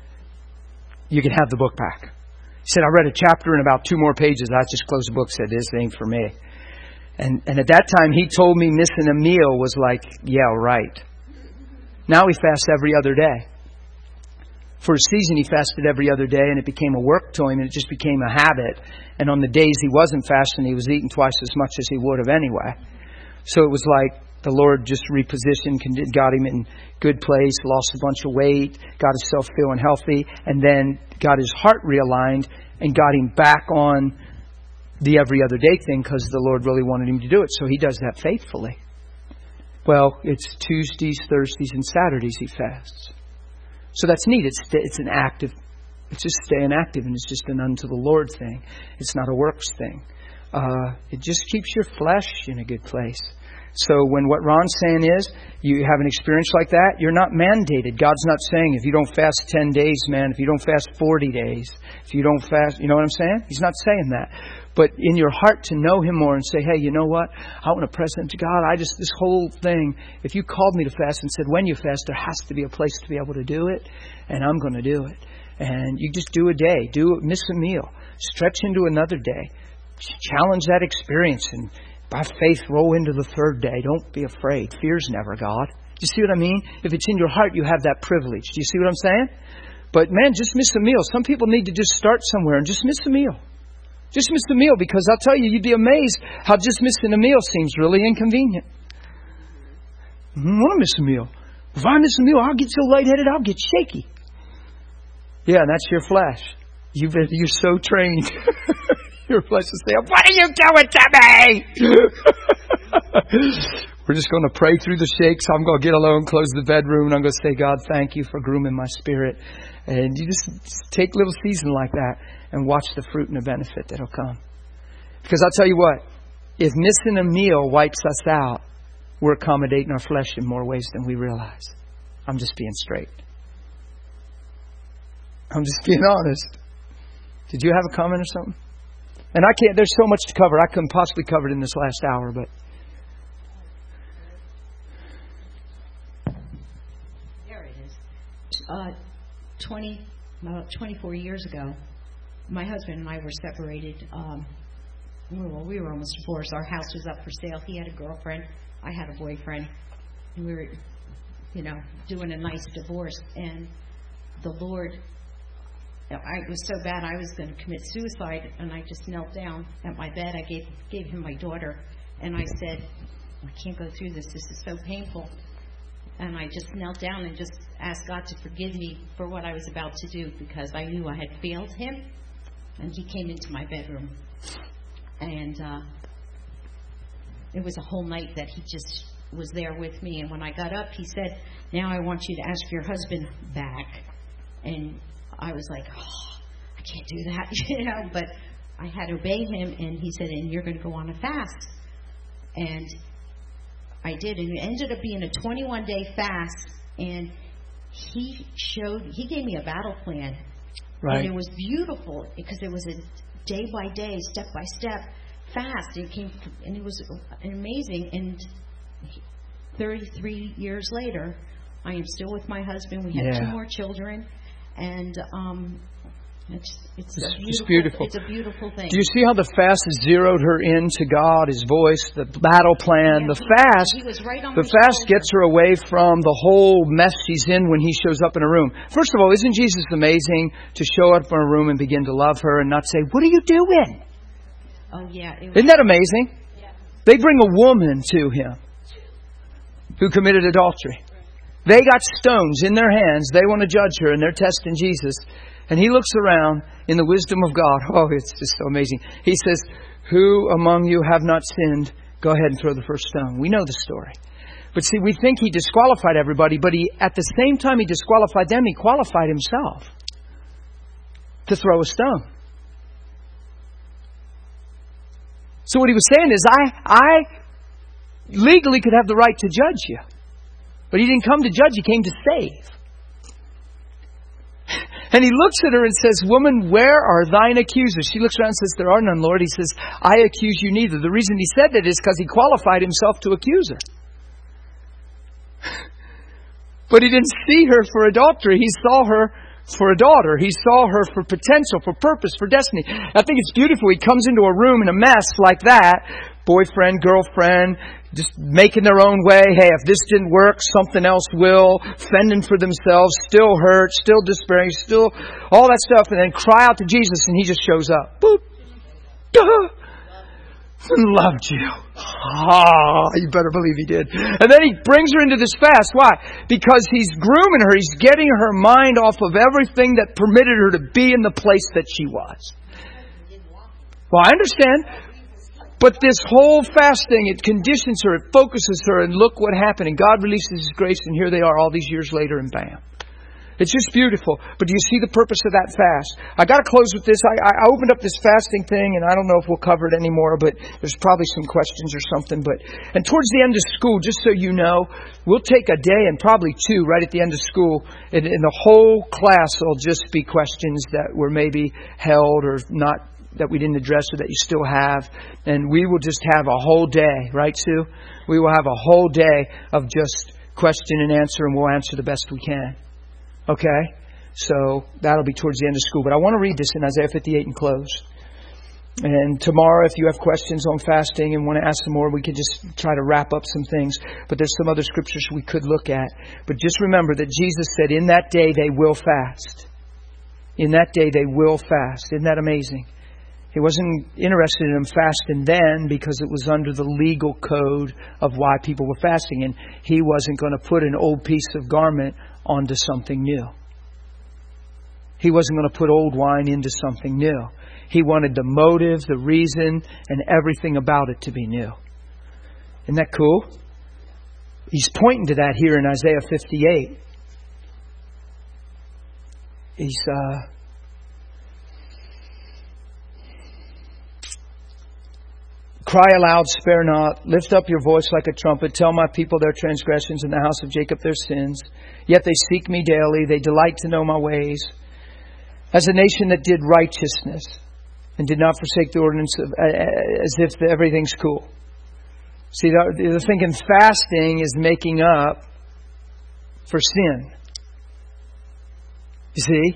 you can have the book back. He said, I read a chapter and about two more pages. I just closed the book, said, this ain't for me. And and at that time, he told me missing a meal was like, yeah, right. Now he fasts every other day. For a season, he fasted every other day, and it became a work to him, and it just became a habit. And on the days he wasn't fasting, he was eating twice as much as he would have anyway. So it was like the Lord just repositioned, got him in good place, lost a bunch of weight, got himself feeling healthy, and then got his heart realigned and got him back on the every other day thing because the Lord really wanted him to do it. So he does that faithfully. Well, it's Tuesdays, Thursdays, and Saturdays he fasts. So that's neat. It's it's an active, it's just staying active, and it's just an unto the Lord thing. It's not a works thing. Uh, it just keeps your flesh in a good place. So when what Ron's saying is, you have an experience like that, you're not mandated. God's not saying, if you don't fast ten days, man, if you don't fast forty days, if you don't fast, you know what I'm saying? He's not saying that. But in your heart to know Him more and say, hey, you know what? I want to press into God. I just, this whole thing, if you called me to fast and said, when you fast, there has to be a place to be able to do it. And I'm going to do it. And you just do a day. Do miss a meal. Stretch into another day. Challenge that experience. And by faith, roll into the third day. Don't be afraid. Fear's never God. Do you see what I mean? If it's in your heart, you have that privilege. Do you see what I'm saying? But man, just miss a meal. Some people need to just start somewhere and just miss a meal. Just miss a meal, because I'll tell you, you'd be amazed how just missing a meal seems really inconvenient. I don't want to miss a meal. If I miss a meal, I'll get so lightheaded, I'll get shaky. Yeah, that's your flesh. You've been, you're so trained. Your flesh will say, what are you doing to me? We're just going to pray through the shakes. I'm going to get alone, close the bedroom, and I'm going to say, God, thank you for grooming my spirit. And you just, just take a little season like that and watch the fruit and the benefit that'll come. Because I'll tell you what, if missing a meal wipes us out, we're accommodating our flesh in more ways than we realize. I'm just being straight. I'm just being honest. Did you have a comment or something? And I can't, there's so much to cover. I couldn't possibly cover it in this last hour, but. There it is. Uh, twenty, about twenty-four years ago, my husband and I were separated. Um, well, we were almost divorced. Our house was up for sale. He had a girlfriend. I had a boyfriend. And we were, you know, doing a nice divorce. And the Lord, I was so bad I was going to commit suicide. And I just knelt down at my bed. I gave gave him my daughter. And I said, I can't go through this. This is so painful. And I just knelt down and just asked God to forgive me for what I was about to do, because I knew I had failed Him. And He came into my bedroom. And uh, it was a whole night that He just was there with me. And when I got up, He said, now I want you to ask your husband back. And I was like, oh, I can't do that, you know. But I had to obey Him. And He said, and you're going to go on a fast. And I did, and it ended up being a twenty-one day fast, and he showed, he gave me a battle plan. Right. And it was beautiful, because it was a day by day, step by step fast. It came, and it was amazing. And thirty-three years later, I am still with my husband. We have yeah. two more children, and um, It's, it's, it's, a it's beautiful, beautiful. It's a beautiful thing. Do you see how the fast has zeroed her into God, His voice, the battle plan? Yeah, the fast, he was right on the fast shoulder. gets her away from the whole mess she's in when He shows up in a room. First of all, isn't Jesus amazing to show up in a room and begin to love her and not say, "What are you doing?" Oh yeah, it was, isn't that amazing? Yeah. They bring a woman to Him who committed adultery. They got stones in their hands. They want to judge her, and they're testing Jesus. And He looks around in the wisdom of God. Oh, it's just so amazing. He says, who among you have not sinned? Go ahead and throw the first stone. We know the story. But see, we think He disqualified everybody, but He, at the same time He disqualified them, He qualified Himself to throw a stone. So what He was saying is, I, I legally could have the right to judge you. But He didn't come to judge, He came to save. And He looks at her and says, woman, where are thine accusers? She looks around and says, there are none, Lord. He says, I accuse you neither. The reason He said that is because He qualified Himself to accuse her. But He didn't see her for adultery. He saw her for a daughter. He saw her for potential, for purpose, for destiny. I think it's beautiful. He comes into a room in a mess like that. Boyfriend, girlfriend, just making their own way. Hey, if this didn't work, something else will. Fending for themselves, still hurt, still despairing, still all that stuff. And then cry out to Jesus, and He just shows up. Boop. Duh. And loved you. Ah, you better believe He did. And then He brings her into this fast. Why? Because He's grooming her. He's getting her mind off of everything that permitted her to be in the place that she was. Well, I understand. But this whole fast thing, it conditions her, it focuses her, and look what happened. And God releases His grace, and here they are all these years later, and bam. It's just beautiful. But do you see the purpose of that fast? I got to close with this. I, I opened up this fasting thing, and I don't know if we'll cover it anymore, but there's probably some questions or something. But and towards the end of school, just so you know, we'll take a day and probably two right at the end of school, and, and the whole class will just be questions that were maybe held or not that we didn't address or that you still have. And we will just have a whole day, right, Sue? We will have a whole day of just question and answer, and we'll answer the best we can. Okay? So that'll be towards the end of school. But I want to read this in Isaiah fifty-eight and close. And tomorrow, if you have questions on fasting and want to ask some more, we can just try to wrap up some things. But there's some other scriptures we could look at. But just remember that Jesus said, in that day they will fast. In that day they will fast. Isn't that amazing? He wasn't interested in them fasting then because it was under the legal code of why people were fasting. And He wasn't going to put an old piece of garment onto something new. He wasn't going to put old wine into something new. He wanted the motive, the reason, and everything about it to be new. Isn't that cool? He's pointing to that here in Isaiah fifty-eight. He's uh, cry aloud, spare not. Lift up your voice like a trumpet. Tell my people their transgressions, and the house of Jacob their sins. Yet they seek me daily. They delight to know my ways. As a nation that did righteousness and did not forsake the ordinance of, uh, as if everything's cool. See, they're thinking fasting is making up for sin. You see?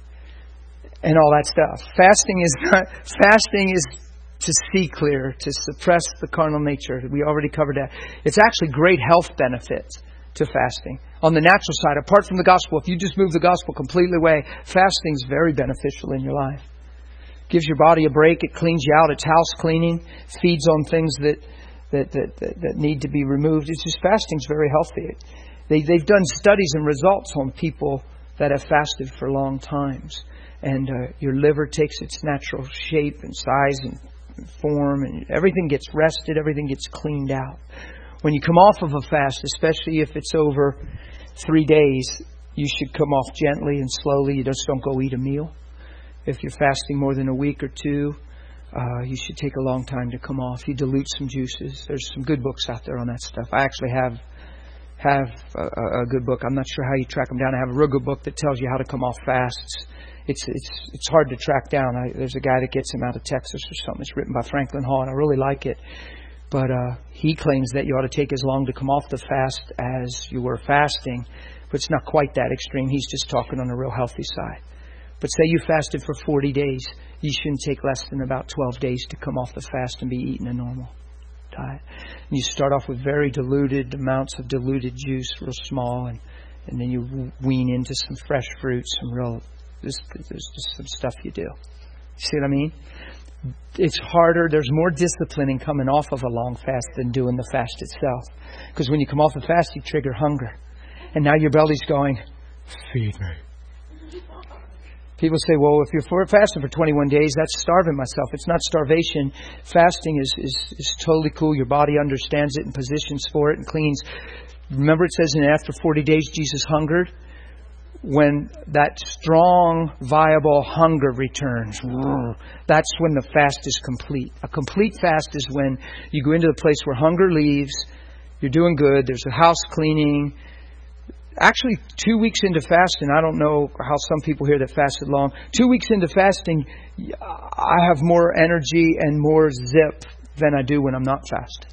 And all that stuff. Fasting is not, fasting is to see clear, to suppress the carnal nature. We already covered that. It's actually great health benefits to fasting. On the natural side, apart from the gospel, if you just move the gospel completely away, fasting is very beneficial in your life. Gives your body a break. It cleans you out. It's house cleaning. Feeds on things that that that, that, that need to be removed. It's just fasting's very healthy. They, they've done studies and results on people that have fasted for long times. And uh, your liver takes its natural shape and size and form, and everything gets rested. Everything gets cleaned out. When you come off of a fast, especially if it's over three days, you should come off gently and slowly. You just don't go eat a meal. If you're fasting more than a week or two, uh, you should take a long time to come off. You dilute some juices. There's some good books out there on that stuff. I actually have have a, a good book. I'm not sure how you track them down. I have a real good book that tells you how to come off fasts. It's it's it's hard to track down. I, there's a guy that gets them out of Texas or something. It's written by Franklin Hall, and I really like it. But uh, he claims that you ought to take as long to come off the fast as you were fasting. But it's not quite that extreme. He's just talking on the real healthy side. But say you fasted for forty days. You shouldn't take less than about twelve days to come off the fast and be eating a normal diet. And you start off with very diluted amounts of diluted juice, real small. And, and then you wean into some fresh fruit, some real... There's, there's just some stuff you do. You see what I mean? It's harder. There's more discipline in coming off of a long fast than doing the fast itself. Because when you come off the fast, you trigger hunger. And now your belly's going, feed me. People say, well, if you're fasting for twenty-one days, that's starving myself. It's not starvation. Fasting is, is, is totally cool. Your body understands it and positions for it and cleans. Remember it says, and after forty days, Jesus hungered. When that strong, viable hunger returns, that's when the fast is complete. A complete fast is when you go into the place where hunger leaves, you're doing good, there's a house cleaning. Actually, two weeks into fasting, I don't know how some people here that fasted long, two weeks into fasting, I have more energy and more zip than I do when I'm not fasting.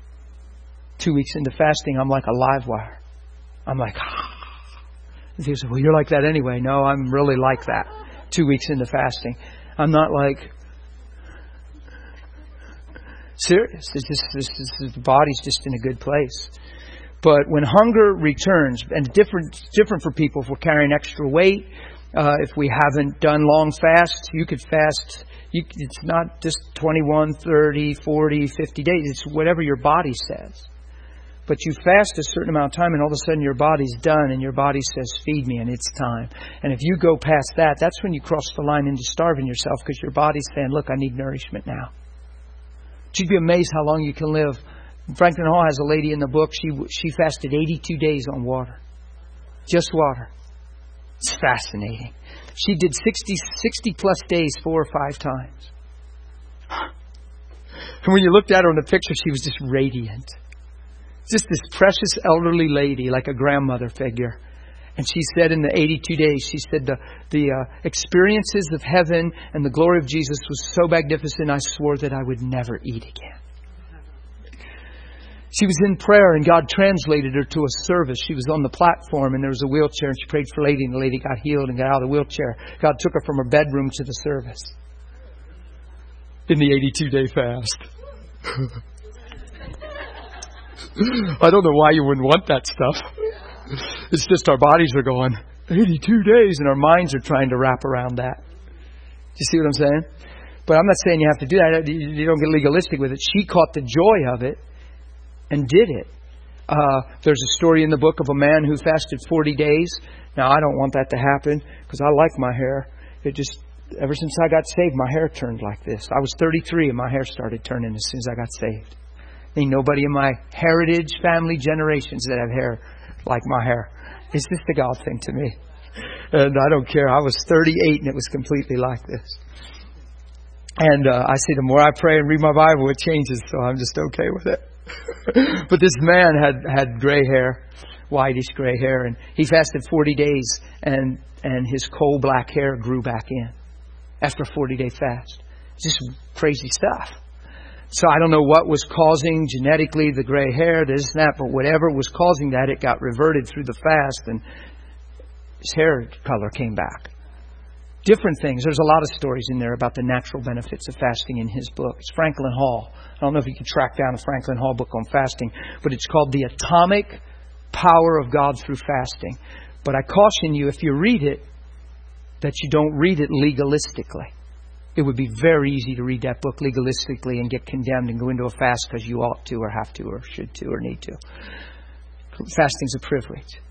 Two weeks into fasting, I'm like a live wire. I'm like, ah. And people say, well, you're like that anyway. No, I'm really like that. Two weeks into fasting. I'm not like... Serious. It's just, it's just, the body's just in a good place. But when hunger returns, and different different for people, if we're carrying extra weight, uh, if we haven't done long fasts, you could fast... You, it's not just twenty-one, thirty, forty, fifty days. It's whatever your body says. But you fast a certain amount of time and all of a sudden your body's done and your body says, feed me, and it's time. And if you go past that, that's when you cross the line into starving yourself because your body's saying, look, I need nourishment now. But you'd be amazed how long you can live. Franklin Hall has a lady in the book. She she fasted eighty-two days on water. Just water. It's fascinating. She did sixty, sixty plus days four or five times. And when you looked at her in the picture, she was just radiant. Just this precious elderly lady, like a grandmother figure. And she said in the eighty-two days, she said the, the uh, experiences of heaven and the glory of Jesus was so magnificent, I swore that I would never eat again. She was in prayer and God translated her to a service. She was on the platform and there was a wheelchair and she prayed for a lady and the lady got healed and got out of the wheelchair. God took her from her bedroom to the service in the eighty-two day fast. I don't know why you wouldn't want that stuff. It's just our bodies are going, eighty-two days, and our minds are trying to wrap around that. You see what I'm saying? But I'm not saying you have to do that. You don't get legalistic with it. She caught the joy of it and did it. Uh, there's a story in the book of a man who fasted forty days. Now, I don't want that to happen because I like my hair. It just, ever since I got saved, my hair turned like this. I was thirty-three and my hair started turning as soon as I got saved. Ain't nobody in my heritage family generations that have hair like my hair. It's just a God thing to me. And I don't care. I was thirty-eight and it was completely like this. And uh, I see the more I pray and read my Bible, it changes. So I'm just okay with it. But this man had, had gray hair, whitish gray hair. And he fasted forty days and, and his coal black hair grew back in after a forty day fast. Just crazy stuff. So I don't know what was causing genetically the gray hair, this and that, but whatever was causing that, it got reverted through the fast and his hair color came back. Different things. There's a lot of stories in there about the natural benefits of fasting in his book. It's Franklin Hall. I don't know if you can track down a Franklin Hall book on fasting, but it's called The Atomic Power of God Through Fasting. But I caution you, if you read it, that you don't read it legalistically. It would be very easy to read that book legalistically and get condemned and go into a fast because you ought to or have to or should to or need to. Fasting's a privilege.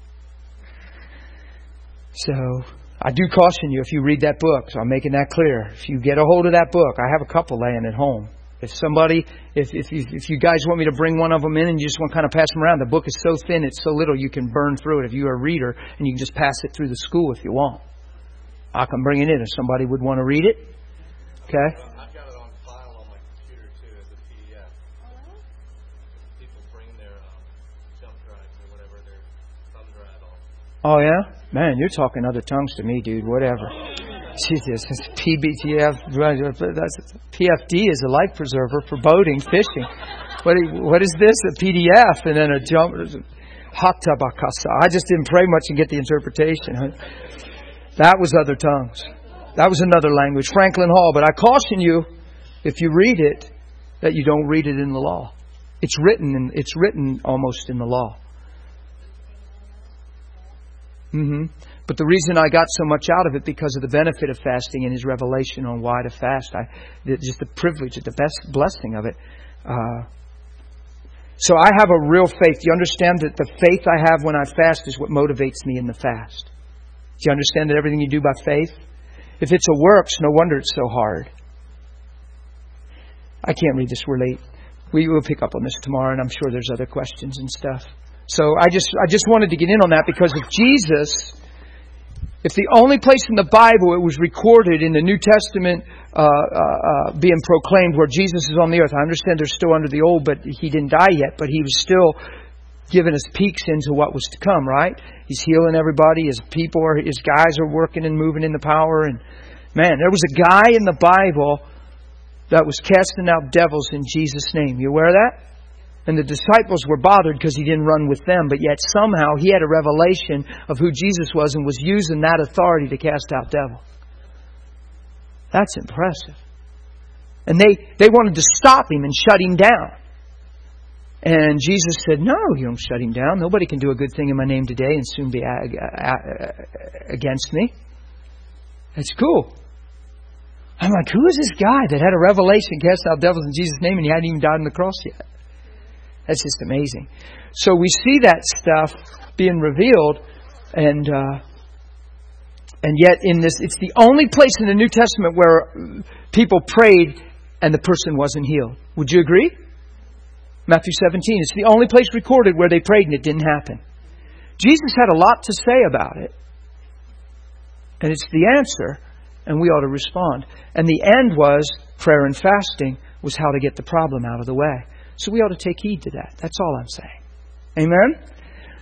So I do caution you if you read that book. So I'm making that clear. If you get a hold of that book, I have a couple laying at home. If somebody, if if you, if you guys want me to bring one of them in and you just want to kind of pass them around, the book is so thin, it's so little, you can burn through it if you're a reader and you can just pass it through the school if you want. I can bring it in if somebody would want to read it. Okay. I've got it on file on my computer too as a P D F. People bring their um, jump drives or whatever, their thumb drive on. Oh yeah, man, you're talking other tongues to me, dude. Whatever. Jesus, P B T F. That's P F D is a life preserver for boating, fishing. What what is this? A P D F and then a jump. Hatabakasa. I just didn't pray much and get the interpretation. That was other tongues. That was another language, Franklin Hall. But I caution you, if you read it, that you don't read it in the law. It's written, in, it's written almost in the law. Mm-hmm. But the reason I got so much out of it because of the benefit of fasting and his revelation on why to fast, I just the privilege, the best blessing of it. Uh, so I have a real faith. You understand that the faith I have when I fast is what motivates me in the fast. Do you understand that everything you do by faith? If it's a works, no wonder it's so hard. I can't read this. We're late. We will pick up on this tomorrow, and I'm sure there's other questions and stuff. So I just I just wanted to get in on that because if Jesus, if the only place in the Bible it was recorded in the New Testament uh, uh, uh, being proclaimed where Jesus is on the earth, I understand they're still under the old, but He didn't die yet, but He was still giving us peeks into what was to come, right? He's healing everybody. His people, are, His guys are working and moving in the power. And man, there was a guy in the Bible that was casting out devils in Jesus' name. You aware of that? And the disciples were bothered because He didn't run with them, but yet somehow He had a revelation of who Jesus was and was using that authority to cast out devils. That's impressive. And they, they wanted to stop Him and shut Him down. And Jesus said, no, you don't shut Him down. Nobody can do a good thing in My name today and soon be against Me. That's cool. I'm like, who is this guy that had a revelation, cast out devils in Jesus' name, and he hadn't even died on the cross yet? That's just amazing. So we see that stuff being revealed, and uh, and yet in this, it's the only place in the New Testament where people prayed and the person wasn't healed. Would you agree? Matthew seventeen. It's the only place recorded where they prayed and it didn't happen. Jesus had a lot to say about it. And it's the answer, and we ought to respond. And the end was prayer and fasting was how to get the problem out of the way. So we ought to take heed to that. That's all I'm saying. Amen?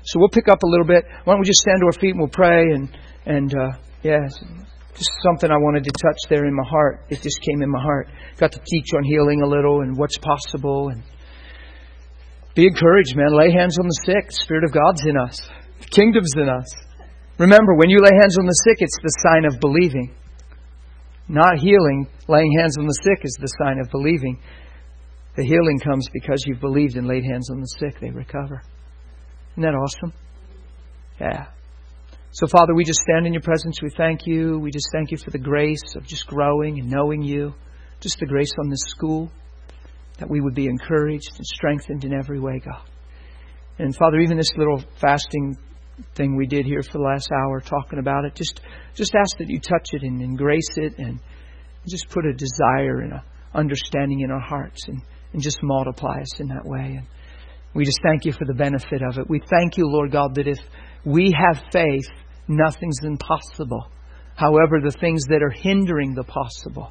So we'll pick up a little bit. Why don't we just stand to our feet and we'll pray. And, and uh, yeah, just something I wanted to touch there in my heart. It just came in my heart. Got to teach on healing a little and what's possible. And be encouraged, man. Lay hands on the sick. The Spirit of God's in us. The kingdom's in us. Remember, when you lay hands on the sick, it's the sign of believing. Not healing. Laying hands on the sick is the sign of believing. The healing comes because you've believed and laid hands on the sick. They recover. Isn't that awesome? Yeah. So, Father, we just stand in your presence. We thank you. We just thank you for the grace of just growing and knowing you. Just the grace on this school. That we would be encouraged and strengthened in every way, God. And, Father, even this little fasting thing we did here for the last hour talking about it, just just ask that you touch it and, and grace it and just put a desire and a understanding in our hearts and, and just multiply us in that way. And we just thank you for the benefit of it. We thank you, Lord God, that if we have faith, nothing's impossible. However, the things that are hindering the possible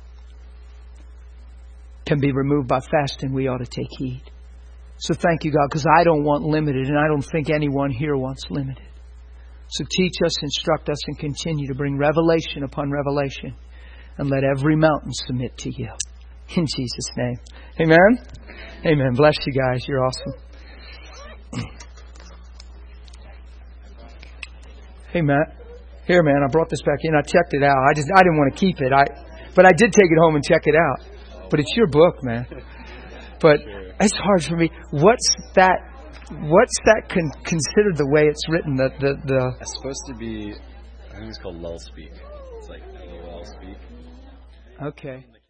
can be removed by fasting. We ought to take heed. So thank you, God, because I don't want limited, and I don't think anyone here wants limited. So teach us, instruct us, and continue to bring revelation upon revelation, and let every mountain submit to you. In Jesus' name. Amen? Amen. Bless you guys. You're awesome. Hey, Matt. Here, man, I brought this back in. I checked it out. I just I didn't want to keep it. I, but I did take it home and check it out. But it's your book, man. But it's hard for me. What's that? What's that con- considered the way it's written? The the the. It's supposed to be. I think it's called lull speak. It's like L O L speak. Okay.